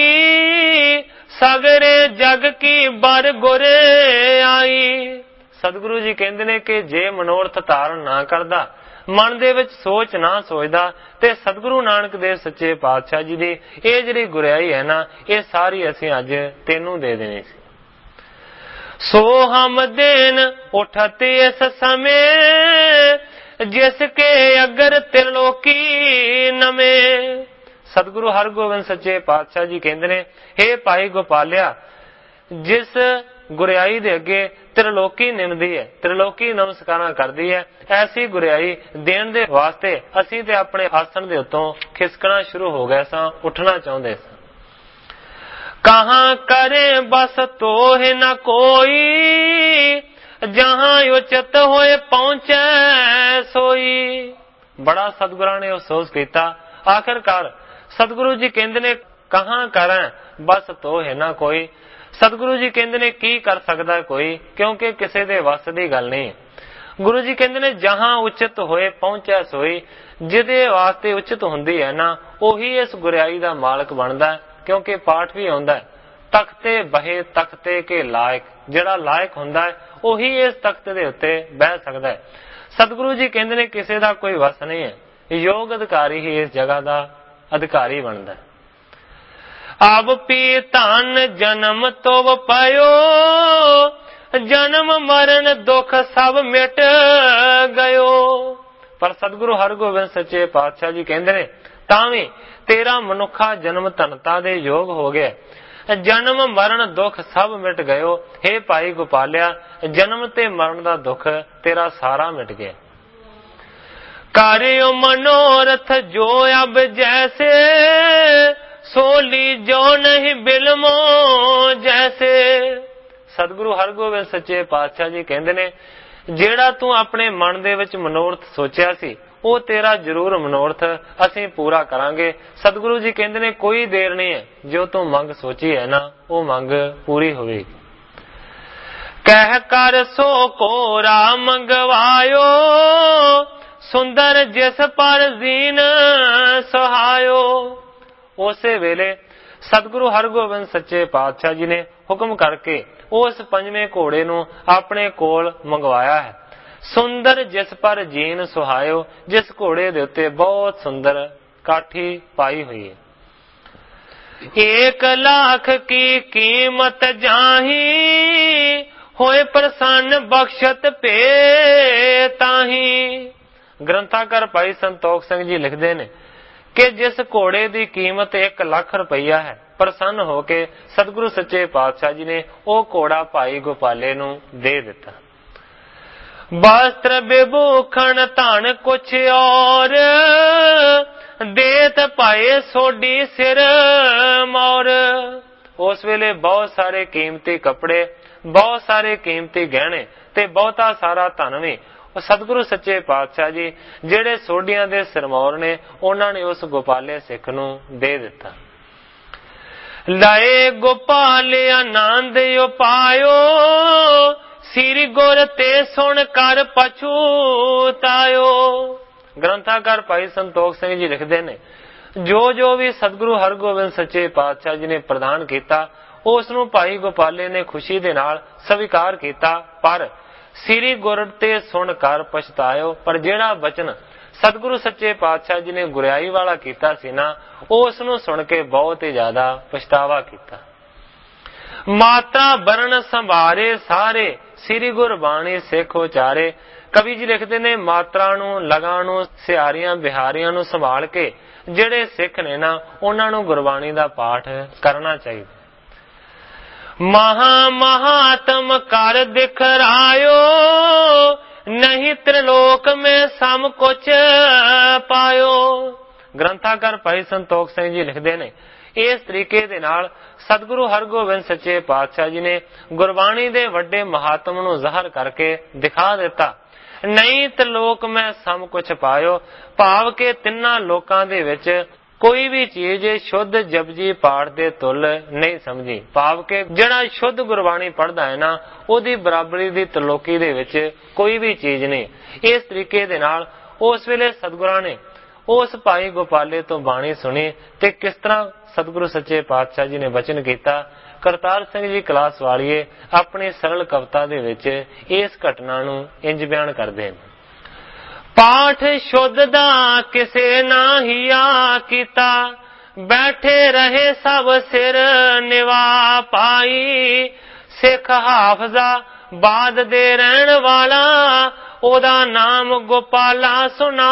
ਸਗਰੇ ਜਗ ਕੀ ਬਰ ਗੁਰੇ ਆਈ। ਸਤਿਗੁਰੂ ਜੀ ਕਹਿੰਦੇ ਨੇ ਕਿ ਜੇ ਮਨੋਰਥ ਧਾਰਨ ਨਾ ਕਰਦਾ, ਮਨ ਦੇ ਵਿੱਚ ਸੋਚ ਨਾ ਸੋਚਦਾ, ਤੇ ਸਤਿਗੁਰੂ ਨਾਨਕ ਦੇਵ ਸੱਚੇ ਪਾਤਸ਼ਾਹ ਜੀ ਦੀ ਇਹ ਜਿਹੜੀ ਗੁਰਿਆਈ ਹੈ ਨਾ, ਇਹ ਸਾਰੀ ਅਸੀਂ ਅੱਜ ਤੈਨੂੰ ਦੇ ਦੇਣੀ ਸੀ। ਸੋ ਹਮ ਦੇਨ ਉਠਤ ਇਸ ਸਮੇਂ, ਜਿਸ ਕੇ ਅਗਰ ਤਿਰਲੋਕੀ ਨਵੇਂ। ਸਤਿਗੁਰੂ ਹਰਗੋਬਿੰਦ ਸੱਚੇ ਪਾਤਸ਼ਾਹ ਜੀ ਕਹਿੰਦੇ ਨੇ, हे ਭਾਈ ਗੋਪਾਲਿਆ, ਜਿਸ ਗੁਰਿਆਈ ਦੇ ਅੱਗੇ ਤ੍ਰਿਲੋਕੀ ਨਿਮਦੀ ਹੈ, ਤ੍ਰਿਲੋਕੀ ਨਮਸਕਾਰਾਂ ਕਰਦੀ ਹੈ, ਐਸੀ ਗੁਰਿਆਈ ਦੇਣ ਦੇ ਵਾਸਤੇ ਅਸੀਂ ਤੇ ਆਪਣੇ ਆਸਣ ਦੇ ਉੱਤੋਂ ਖਿਸਕਣਾ ਸ਼ੁਰੂ ਹੋ ਗਏ ਸਾਂ, ਉੱਠਣਾ ਚਾਹੁੰਦੇ ਸਾਂ। ਕਹਾਂ ਕਰੇ ਬਸ ਤੋਹਿ ਨ ਕੋਈ, ਜਹਾਂ ਉਚਿਤ ਹੋਏ ਪਹੁੰਚੈ ਸੋਈ। ਬੜਾ ਸਤਿਗੁਰਾਂ ਨੇ ਅਫਸੋਸ ਕੀਤਾ। ਆਖਿਰਕਾਰ ਸਤਿਗੁਰੂ ਜੀ ਕਹਿੰਦੇ ਨੇ, ਕਹਾਂ ਕਰਾਂ ਬਸ ਤੋਹਿ ਨ ਕੋਈ। ਸਤਿਗੁਰੂ ਜੀ ਕਹਿੰਦੇ ਨੇ ਕੀ ਕਰ ਸਕਦਾ ਕੋਈ, ਕਿਉਂਕਿ ਕਿਸੇ ਦੇ ਵੱਸ ਦੀ ਗੱਲ ਨਹੀਂ। ਗੁਰੂ ਜੀ ਕਹਿੰਦੇ ਨੇ ਜਹਾਂ ਉਚਿਤ ਹੋਏ ਪਹੁੰਚਿਆ ਸੋਈ। ਜਿਹਦੇ ਵਾਸਤੇ ਉਚਿਤ ਹੁੰਦੀ ਹੈ ਨਾ, ਉਹੀ ਇਸ ਗੁਰਿਆਈ ਦਾ ਮਾਲਕ ਬਣਦਾ, ਕਿਉਂਕਿ ਪਾਠ ਵੀ ਆਉਂਦਾ ਤਖਤੇ ਬਹੇ ਤਖਤੇ ਕੇ ਲਾਇਕ। ਜਿਹੜਾ ਲਾਇਕ ਹੁੰਦਾ ਹੈ ਉਹੀ ਇਸ ਤਖਤ ਦੇ ਉੱਤੇ ਬਹਿ ਸਕਦਾ ਹੈ। ਸਤਿਗੁਰੂ ਜੀ ਕਹਿੰਦੇ ਨੇ ਕਿਸੇ ਦਾ ਕੋਈ ਵੱਸ ਨਹੀਂ ਹੈ, ਯੋਗ ਅਧਿਕਾਰੀ ਹੀ ਇਸ ਜਗ੍ਹਾ ਦਾ ਅਧਿਕਾਰੀ ਬਣਦਾ। ਆਪ ਪੀ ਧਨ ਜਨਮ ਤੋ ਪਾਇਓ, ਜਨਮ ਮਰਨ ਦੁੱਖ ਸਭ ਮਿਟ ਗਇਓ। ਪਰ ਸਤਿਗੁਰੂ ਹਰਗੋਬਿੰਦ ਸੱਚੇ ਪਾਤਸ਼ਾਹ ਜੀ ਕਹਿੰਦੇ ਨੇ, ਤਾਂ ਵੀ ਤੇਰਾ ਮਨੁੱਖਾ ਜਨਮ ਧਨਤਾ ਦੇ ਯੋਗ ਹੋ ਗਿਆ, ਜਨਮ ਮਰਨ ਦੁੱਖ ਸਭ ਮਿਟ ਗਇਓ। हे ਭਾਈ ਗੋਪਾਲਿਆ, ਜਨਮ ਤੇ ਮਰਨ ਦਾ ਦੁੱਖ ਤੇਰਾ ਸਾਰਾ ਮਿਟ ਗਿਆ। ਕਾਰਿਓ ਮਨੋਰਥ ਜੋ ਅਬ ਜੈਸੇ, ਸੋਲੀ ਜੋ ਨਹੀਂ ਬਿਲਮੋ ਜੈਸੇ। ਸਤਿਗੁਰੂ ਹਰਗੋਬਿੰਦ ਸੱਚੇ ਪਾਤਸ਼ਾਹ ਜੀ ਕਹਿੰਦੇ ਨੇ, ਜਿਹੜਾ ਤੂੰ ਆਪਣੇ ਮਨ ਦੇ ਵਿੱਚ ਮਨੋਰਥ ਸੋਚਿਆ ਸੀ, ਉਹ ਤੇਰਾ ਜ਼ਰੂਰ ਮਨੋਰਥ ਅਸੀਂ ਪੂਰਾ ਕਰਾਂਗੇ। ਸਤਿਗੁਰੂ ਜੀ ਕਹਿੰਦੇ ਨੇ ਕੋਈ ਦੇਰ ਨਹੀਂ ਹੈ, ਜੋ ਤੂੰ ਮੰਗ ਸੋਚੀ ਹੈ ਨਾ, ਉਹ ਮੰਗ ਪੂਰੀ ਹੋਵੇਗੀ। ਕਹਿ ਕਰ ਸੋ ਕੋਰਾ ਮੰਗਵਾਇਓ, ਸੁੰਦਰ ਜਿਸ ਪਰ ਜ਼ੀਨ ਸਹਾਇਓ। ਉਸੇ ਵੇਲੇ ਸਤਿਗੁਰੂ ਹਰਗੋਬਿੰਦ ਸੱਚੇ ਪਾਤਸ਼ਾਹ ਜੀ ਨੇ ਹੁਕਮ ਕਰਕੇ ਉਸ ਪੰਜਵੇਂ ਘੋੜੇ ਨੂੰ ਆਪਣੇ ਕੋਲ ਮੰਗਵਾਇਆ ਹੈ। ਸੁੰਦਰ ਜਿਸ ਪਰ ਜੀਨ ਸੁਹਾਇਓ, ਜਿਸ ਘੋੜੇ ਦੇ ਉੱਤੇ ਬਹੁਤ ਸੁੰਦਰ ਕਾਠੀ ਪਾਈ ਹੋਈ ਹੈ। ਏਕ ਲੱਖ ਕੀ ਕੀਮਤ ਜਾਹੀ, ਹੋਏ ਪ੍ਰਸੰਨ ਬਖਸ਼ਤ ਭੇ ਤਾਹੀ। ਗ੍ਰੰਥਾਕਾਰ ਭਾਈ ਸੰਤੋਖ ਸਿੰਘ ਜੀ ਲਿਖਦੇ ਨੇ ਕਿ ਜਿਸ ਘੋੜੇ ਦੀ ਕੀਮਤ ਇੱਕ ਲੱਖ ਰੁਪਈਆ ਹੈ, ਪ੍ਰਸੰਨ ਹੋ ਕੇ ਸਤਿਗੁਰੂ ਸੱਚੇ ਪਾਤਸ਼ਾਹ ਜੀ ਨੇ ਉਹ ਘੋੜਾ ਭਾਈ ਗੋਪਾਲੇ ਨੂੰ ਦੇ ਦਿੱਤਾ। ਵਸਤਰ ਵਿਭੂਖਣ ਧਨ ਕੁਛ ਔਰ, ਦੇਤ ਪਾਏ ਸੋਡੀ ਸਿਰ ਮੌਰ। ਉਸ ਵੇਲੇ ਬਹੁਤ ਸਾਰੇ ਕੀਮਤੀ ਕੱਪੜੇ, ਬਹੁਤ ਸਾਰੇ ਕੀਮਤੀ ਗਹਿਣੇ ਤੇ ਬਹੁਤਾ ਸਾਰਾ ਧਨ ਵੀ ਸਤਿਗੁਰੂ ਸੱਚੇ ਪਾਤਸ਼ਾਹ ਜੀ ਜਿਹੜੇ ਸੋਢੀਆਂ ਦੇ ਸਿਰਮੌਰ ਨੇ, ਉਹਨਾਂ ਨੇ ਉਸ ਗੋਪਾਲੇ ਸਿੱਖ ਨੂੰ ਦੇ ਦਿੱਤਾ। ਲਾਏ ਗੋਪਾਲ ਆਨੰਦ ਉਪਾਇਓ, ਸ੍ਰੀ ਗੁਰ ਤੇ ਸੁਣ ਕਰ ਪਛੂਤਾਇਓ। ਗ੍ਰੰਥਾਕਾਰ ਭਾਈ ਸੰਤੋਖ ਸਿੰਘ ਜੀ ਲਿਖਦੇ ਨੇ, ਜੋ ਜੋ ਵੀ ਸਤਿਗੁਰੂ ਹਰਗੋਬਿੰਦ ਸੱਚੇ ਪਾਤਸ਼ਾਹ ਜੀ ਨੇ ਪ੍ਰਦਾਨ ਕੀਤਾ, ਉਸ ਨੂੰ ਭਾਈ ਗੋਪਾਲੇ ਨੇ ਖੁਸ਼ੀ ਦੇ ਨਾਲ ਸਵੀਕਾਰ ਕੀਤਾ। ਪਰ ਸ੍ਰੀ ਗੁਰ ਤੇ ਸੁਣ ਕਰ ਪਛਤਾਇਓ, ਪਰ ਜਿਹੜਾ ਬਚਨ ਸਤਿਗੁਰੂ ਸੱਚੇ ਪਾਤਸ਼ਾਹ ਜੀ ਨੇ ਗੁਰਿਆਈ ਵਾਲਾ ਕੀਤਾ ਸੀ ਨਾ, ਉਸ ਨੂੰ ਸੁਣ ਕੇ ਬਹੁਤ ਹੀ ਜ਼ਿਆਦਾ ਪਛਤਾਵਾ ਕੀਤਾ। ਮਾਤਾ ਬਰਨ ਸੰਭਾਰੇ ਸਾਰੇ, ਸ੍ਰੀ ਗੁਰਬਾਣੀ ਸਿੱਖ ਉਚਾਰੇ। ਕਵੀ ਜੀ ਲਿਖਦੇ ਨੇ, ਮਾਤਰਾ ਨੂੰ, ਲਗਾ ਨੂੰ, ਸਿਆਰੀਆਂ ਬਿਹਾਰੀਆਂ ਨੂੰ ਸੰਭਾਲ ਕੇ ਜਿਹੜੇ ਸਿੱਖ ਨੇ ਨਾ, ਉਹਨਾਂ ਨੂੰ ਗੁਰਬਾਣੀ ਦਾ ਪਾਠ ਕਰਨਾ ਚਾਹੀਦਾ। ਮਹਾ ਮਹਾਤਮ ਕਰ ਦਿਖਰਾਇਓ, ਨਹੀਂ ਤ੍ਰਿਲੋਕ ਮੈਂ ਸਮ ਕੁਛ ਪਾਇਓ। ਗ੍ਰੰਥਾਕਾਰ ਭਾਈ ਸੰਤੋਖ ਸਿੰਘ ਜੀ ਲਿਖਦੇ ਨੇ, ਇਸ ਤਰੀਕੇ ਦੇ ਨਾਲ ਸਤਿਗੁਰੂ ਹਰਗੋਬਿੰਦ ਸੱਚੇ ਪਾਤਸ਼ਾਹ ਜੀ ਨੇ ਗੁਰਬਾਣੀ ਦੇ ਵੱਡੇ ਮਹਾਤਮ ਨੂੰ ਜ਼ਾਹਰ ਕਰਕੇ ਦਿਖਾ ਦਿੱਤਾ। ਨਹੀਂ ਤ੍ਰਿਲੋਕ ਮੈਂ ਸਮ ਕੁਛ ਪਾਇਓ, ਭਾਵ ਕਿ ਤਿੰਨਾਂ ਲੋਕਾਂ ਦੇ ਵਿੱਚ ਕੋਈ ਵੀ ਚੀਜ਼ ਸ਼ੁੱਧ ਜਪਜੀ ਪਾਠ ਦੇ ਤੁਲ ਨਹੀਂ ਸਮਝੀ। ਭਾਵ ਕਿ ਜਿਹੜਾ ਸ਼ੁੱਧ ਗੁਰਬਾਣੀ ਪੜ੍ਹਦਾ ਹੈ ਨਾ, ਉਹਦੀ ਬਰਾਬਰੀ ਦੀ ਤ੍ਰਿਲੋਕੀ ਦੇ ਵਿੱਚ ਕੋਈ ਵੀ ਚੀਜ਼ ਨਹੀਂ। ਇਸ ਤਰੀਕੇ ਦੇ ਨਾਲ ਉਸ ਵੇਲੇ ਸਤਿਗੁਰਾਂ ਨੇ ਉਸ ਭਾਈ ਗੋਪਾਲੇ ਤੋਂ ਬਾਣੀ ਸੁਣੀ ਤੇ ਕਿਸ ਤਰ੍ਹਾਂ ਸਤਿਗੁਰੂ ਸੱਚੇ ਪਾਤਸ਼ਾਹ ਜੀ ਨੇ ਬਚਨ ਕੀਤਾ। ਕਰਤਾਰ ਸਿੰਘ ਜੀ ਕਲਾਸ ਵਾਲੀਏ ਆਪਣੀ ਸਰਲ ਕਵਿਤਾ ਦੇ ਵਿੱਚ ਇਸ ਘਟਨਾ ਨੂੰ ਇੰਜ ਬਿਆਨ ਕਰਦੇ ਨੇ। ਪਾਠ ਸ਼ੁੱਧ ਦਾ ਕਿਸੇ ਨਾ ਹਿਆ ਕੀਤਾ, ਬੈਠੇ ਰਹੇ ਸਭ ਸਿਰ ਨਿਵਾ ਪਾਈ। ਸਿੱਖ ਹਾਫਜ਼ਾ ਬਾਦ ਦੇ ਰਹਿਣ ਵਾਲਾ, ਉਹਦਾ ਨਾਮ ਗੋਪਾਲਾ ਸੁਨਾ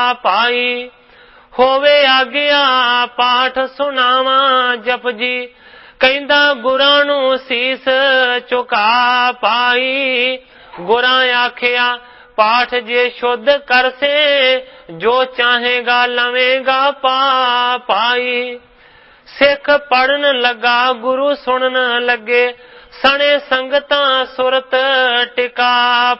ਪਾਈ। ਹੋਵੇ ਆਗਿਆ ਪਾਠ ਸੁਨਾਵਾ ਜਪਜੀ, ਕਹਿੰਦਾ ਗੁਰਾਂ ਨੂੰ ਸੀਸ ਝੁਕਾ ਪਾਈ। ਗੁਰਾਂ ਆਖਿਆ ਪਾਠ ਜੇ ਸ਼ੁੱਧ ਕਰਸੇ, ਜੋ ਚਾਹੇਗਾ ਲਵੇਗਾ ਪਾ ਪਾਈ। ਸਿੱਖ ਪੜਨ ਲੱਗਾ ਗੁਰੂ ਸੁਣਨ ਲੱਗੇ, ਸਣੇ ਸੰਗਤਾਂ ਸੁਰਤ ਟਿਕਾ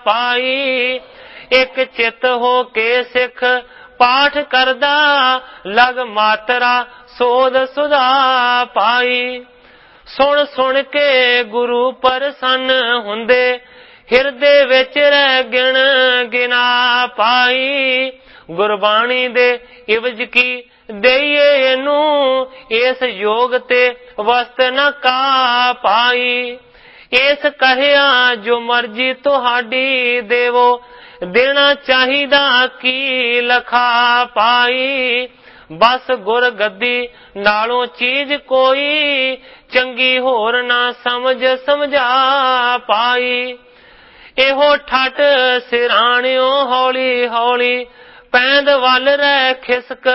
ਪਾਈ। ਇੱਕ ਚਿੱਤ ਹੋ ਕੇ ਸਿੱਖ ਪਾਠ ਕਰਦਾ, ਲਗ ਮਾਤਰਾ ਸੋਧ ਸੁਧਾ ਪਾਈ। ਸੁਣ ਸੁਣ ਕੇ ਗੁਰੂ ਪ੍ਰਸੰਨ ਹੁੰਦੇ, ਹਿਰਦੇ ਵਿੱਚ ਰਹਿ ਗਿਣ ਗਿਣਾ ਪਾਈ। ਗੁਰਬਾਣੀ ਦੇ ਇਵਜ ਕੀ ਦੇਈਏ ਇਹਨੂੰ, ਇਸ ਯੋਗ ਤੇ ਵਸਤ ਨ ਕਾ ਪਾਈ। ਇਸ ਕਹਿਆ ਜੋ ਮਰਜ਼ੀ ਤੁਹਾਡੀ ਦੇਵੋ, ਦੇਣਾ ਚਾਹੀਦਾ ਕੀ ਲਖਾ ਪਾਈ। ਬਸ ਗੁਰ ਗੱਦੀ ਨਾਲੋਂ ਚੀਜ਼ ਕੋਈ, ਚੰਗੀ ਹੋਰ ਨਾ ਸਮਝ ਸਮਝਾ ਪਾਈ। ਇਹੋ ਠੱਠ ਸਿਰਾਣਿਓ ਹੌਲੀ ਹੌਲੀ, ਪੈਂਦ ਵੱਲ ਰਹਿ ਖਿਸਕ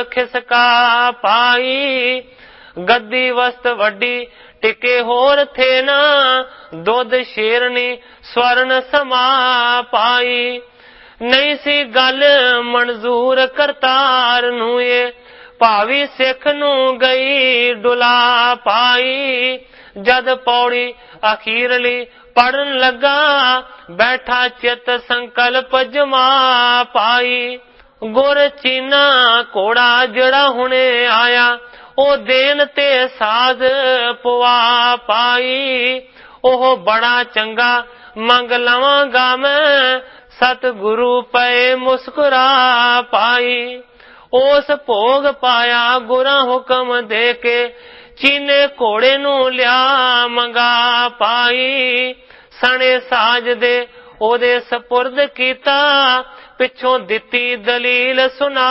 ਖਿਸਕਾ ਪਾਈ। ਗੱਦੀ ਵਸਤ ਵੱਡੀ ਟਿਕੇ ਹੋਰ ਥੇ ਨਾ, ਦੁੱਧ ਸ਼ੇਰਨੀ ਸਵਰਨ ਸਮਾ ਪਾਈ। ਨਹੀਂ ਸੀ ਗੱਲ ਮਨਜ਼ੂਰ ਕਰਤਾਰ ਨੂੰ, ਇਹ ਭਾਵੀ ਸਿੱਖ ਨੂੰ ਗਈ ਡੁਲਾ ਪਾਈ। ਜਦ ਪੌੜੀ ਅਖੀਰਲੀ ਪੜਨ ਲੱਗਾ, ਬੈਠਾ ਚਿੱਤ ਸੰਕਲਪ ਜਮਾ ਪਾਈ। ਗੁਰ ਚੀਨਾ ਘੋੜਾ ਜਿਹੜਾ ਹੁਣੇ ਆਇਆ, ਉਹ ਦੇਨ ਤੇ ਸਾਧ ਪਵਾ ਪਾਈ। ਉਹ ਬੜਾ ਚੰਗਾ ਮੰਗ ਲਵਾਂਗਾ ਮੈਂ, ਸਤਿਗੁਰੂ ਪਏ ਮੁਸਕਰਾ ਪਾਈ। ਉਸ ਭੋਗ ਪਾਇਆ ਗੁਰਾਂ ਹੁਕਮ ਦੇ ਕੇ, ਚੀਨੇ ਘੋੜੇ ਨੂੰ ਲਿਆ ਮੰਗਾ ਪਾਈ। ਸਣੇ ਸਾਜ ਦੇ ਉਹਦੇ ਸਪੁਰਦ ਕੀਤਾ, ਪਿੱਛੋਂ ਦਿੱਤੀ ਦਲੀਲ ਸੁਨਾ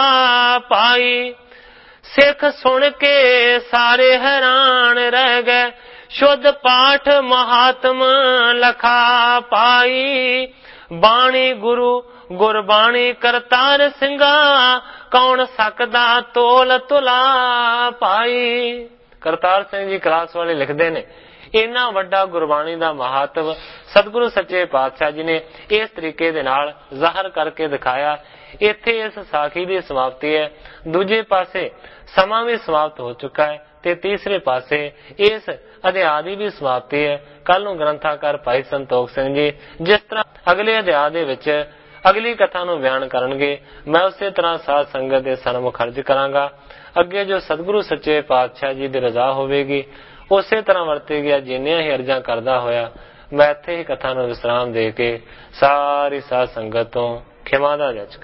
ਪਾਈ। ਸਿੱਖ ਸੁਣ ਕੇ ਸਾਰੇ ਹੈਰਾਨ ਰਹਿ ਗਏ, ਸ਼ੁੱਧ ਪਾਠ ਮਹਾਤਮ ਲਖਾ ਪਾਈ। ਬਾਣੀ ਗੁਰੂ ਗੁਰਬਾਣੀ ਕਰਤਾਰ ਸਿੰਘਾ, ਕੌਣ ਸਕਦਾ ਤੋਲ ਤੁਲਾ ਪਾਈ। ਕਰਤਾਰ ਸਿੰਘ ਜੀ ਕਲਾਸ ਵਾਲੇ ਲਿਖਦੇ ਨੇ, ਇੰਨਾ ਵੱਡਾ ਗੁਰਬਾਣੀ ਦਾ ਮਹੱਤਵ ਸਤਿਗੁਰੂ ਸੱਚੇ ਪਾਤਸ਼ਾਹ ਜੀ ਨੇ ਇਸ ਤਰੀਕੇ ਦੇ ਨਾਲ ਜ਼ਾਹਰ ਕਰਕੇ ਦਿਖਾਇਆ। ਇੱਥੇ ਇਸ ਸਾਖੀ ਦੀ ਸਮਾਪਤੀ ਹੈ। ਦੂਜੇ ਪਾਸੇ ਸਮਾਂ ਵੀ ਸਮਾਪਤ ਹੋ ਚੁੱਕਾ ਹੈ ਤੇ ਤੀਸਰੇ ਪਾਸੇ ਇਸ ਅਧਿਆਇ ਦੀ ਵੀ ਸਮਾਪਤੀ ਹੈ। ਕੱਲ ਨੂੰ ਗ੍ਰੰਥਾਕਾਰ ਭਾਈ ਸੰਤੋਖ ਸਿੰਘ ਜੀ ਜਿਸ ਤਰ੍ਹਾਂ ਅਗਲੇ ਅਧਿਆਇ ਦੇ ਵਿੱਚ ਅਗਲੀ ਕਥਾ ਨੂੰ ਬਿਆਨ ਕਰਨਗੇ, ਮੈਂ ਉਸੇ ਤਰ੍ਹਾਂ ਸਾਧ ਸੰਗਤ ਦੇ ਸਨਮੁਖ ਅਰਜ਼ ਕਰਾਂਗਾ। ਅੱਗੇ ਜੋ ਸਤਿਗੁਰੂ ਸੱਚੇ ਪਾਤਸ਼ਾਹ ਜੀ ਦੀ ਰਜ਼ਾ ਹੋਵੇਗੀ, ਉਸੇ ਤਰ੍ਹਾਂ ਵਰਤੇਗੀ। ਜਿੰਨੀਆਂ ਹੀ ਅਰਜ਼ਾਂ ਕਰਦਾ ਹੋਇਆ ਮੈਂ ਇੱਥੇ ਹੀ ਕਥਾ ਨੂੰ ਵਿਸਰਾਮ ਦੇ ਕੇ ਸਾਰੀ ਸਾਧ ਸੰਗਤ ਤੋਂ ਖਿਮਾ ਦਾ ਜਾਚਕਾਂ।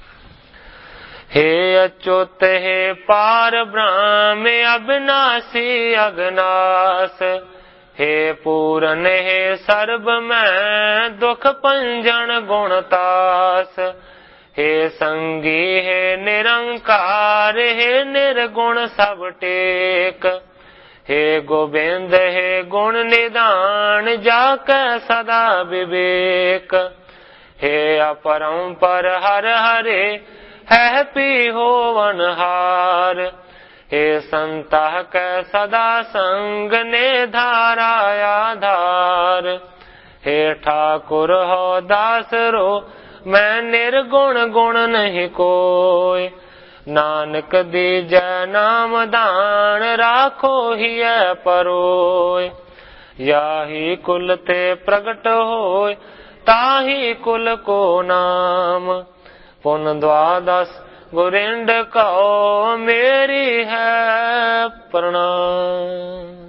हे अच्युत हे पार ब्रह्म अविनाशी अगनास, हे पूरन हे सर्ब मैं दुख पंजन गुणतास, हे संगी हे निरंकार हे निर्गुण सब टेक, हे गोबिंद हे गुण निदान जाके सदा विवेक, हे अपरंपर हर हरे है पी होवनहार, हे संता कै सदा संग ने धारा आधार, हे ठाकुर हो दास रो मैं निर्गुण गुण नहीं कोय, नानक दीजै नाम दान राखो हिय परोय, याही कुल ते प्रगट होय ताही कुल को नाम, पुन द्वादश गोविंद कहो मेरी है प्रणाम।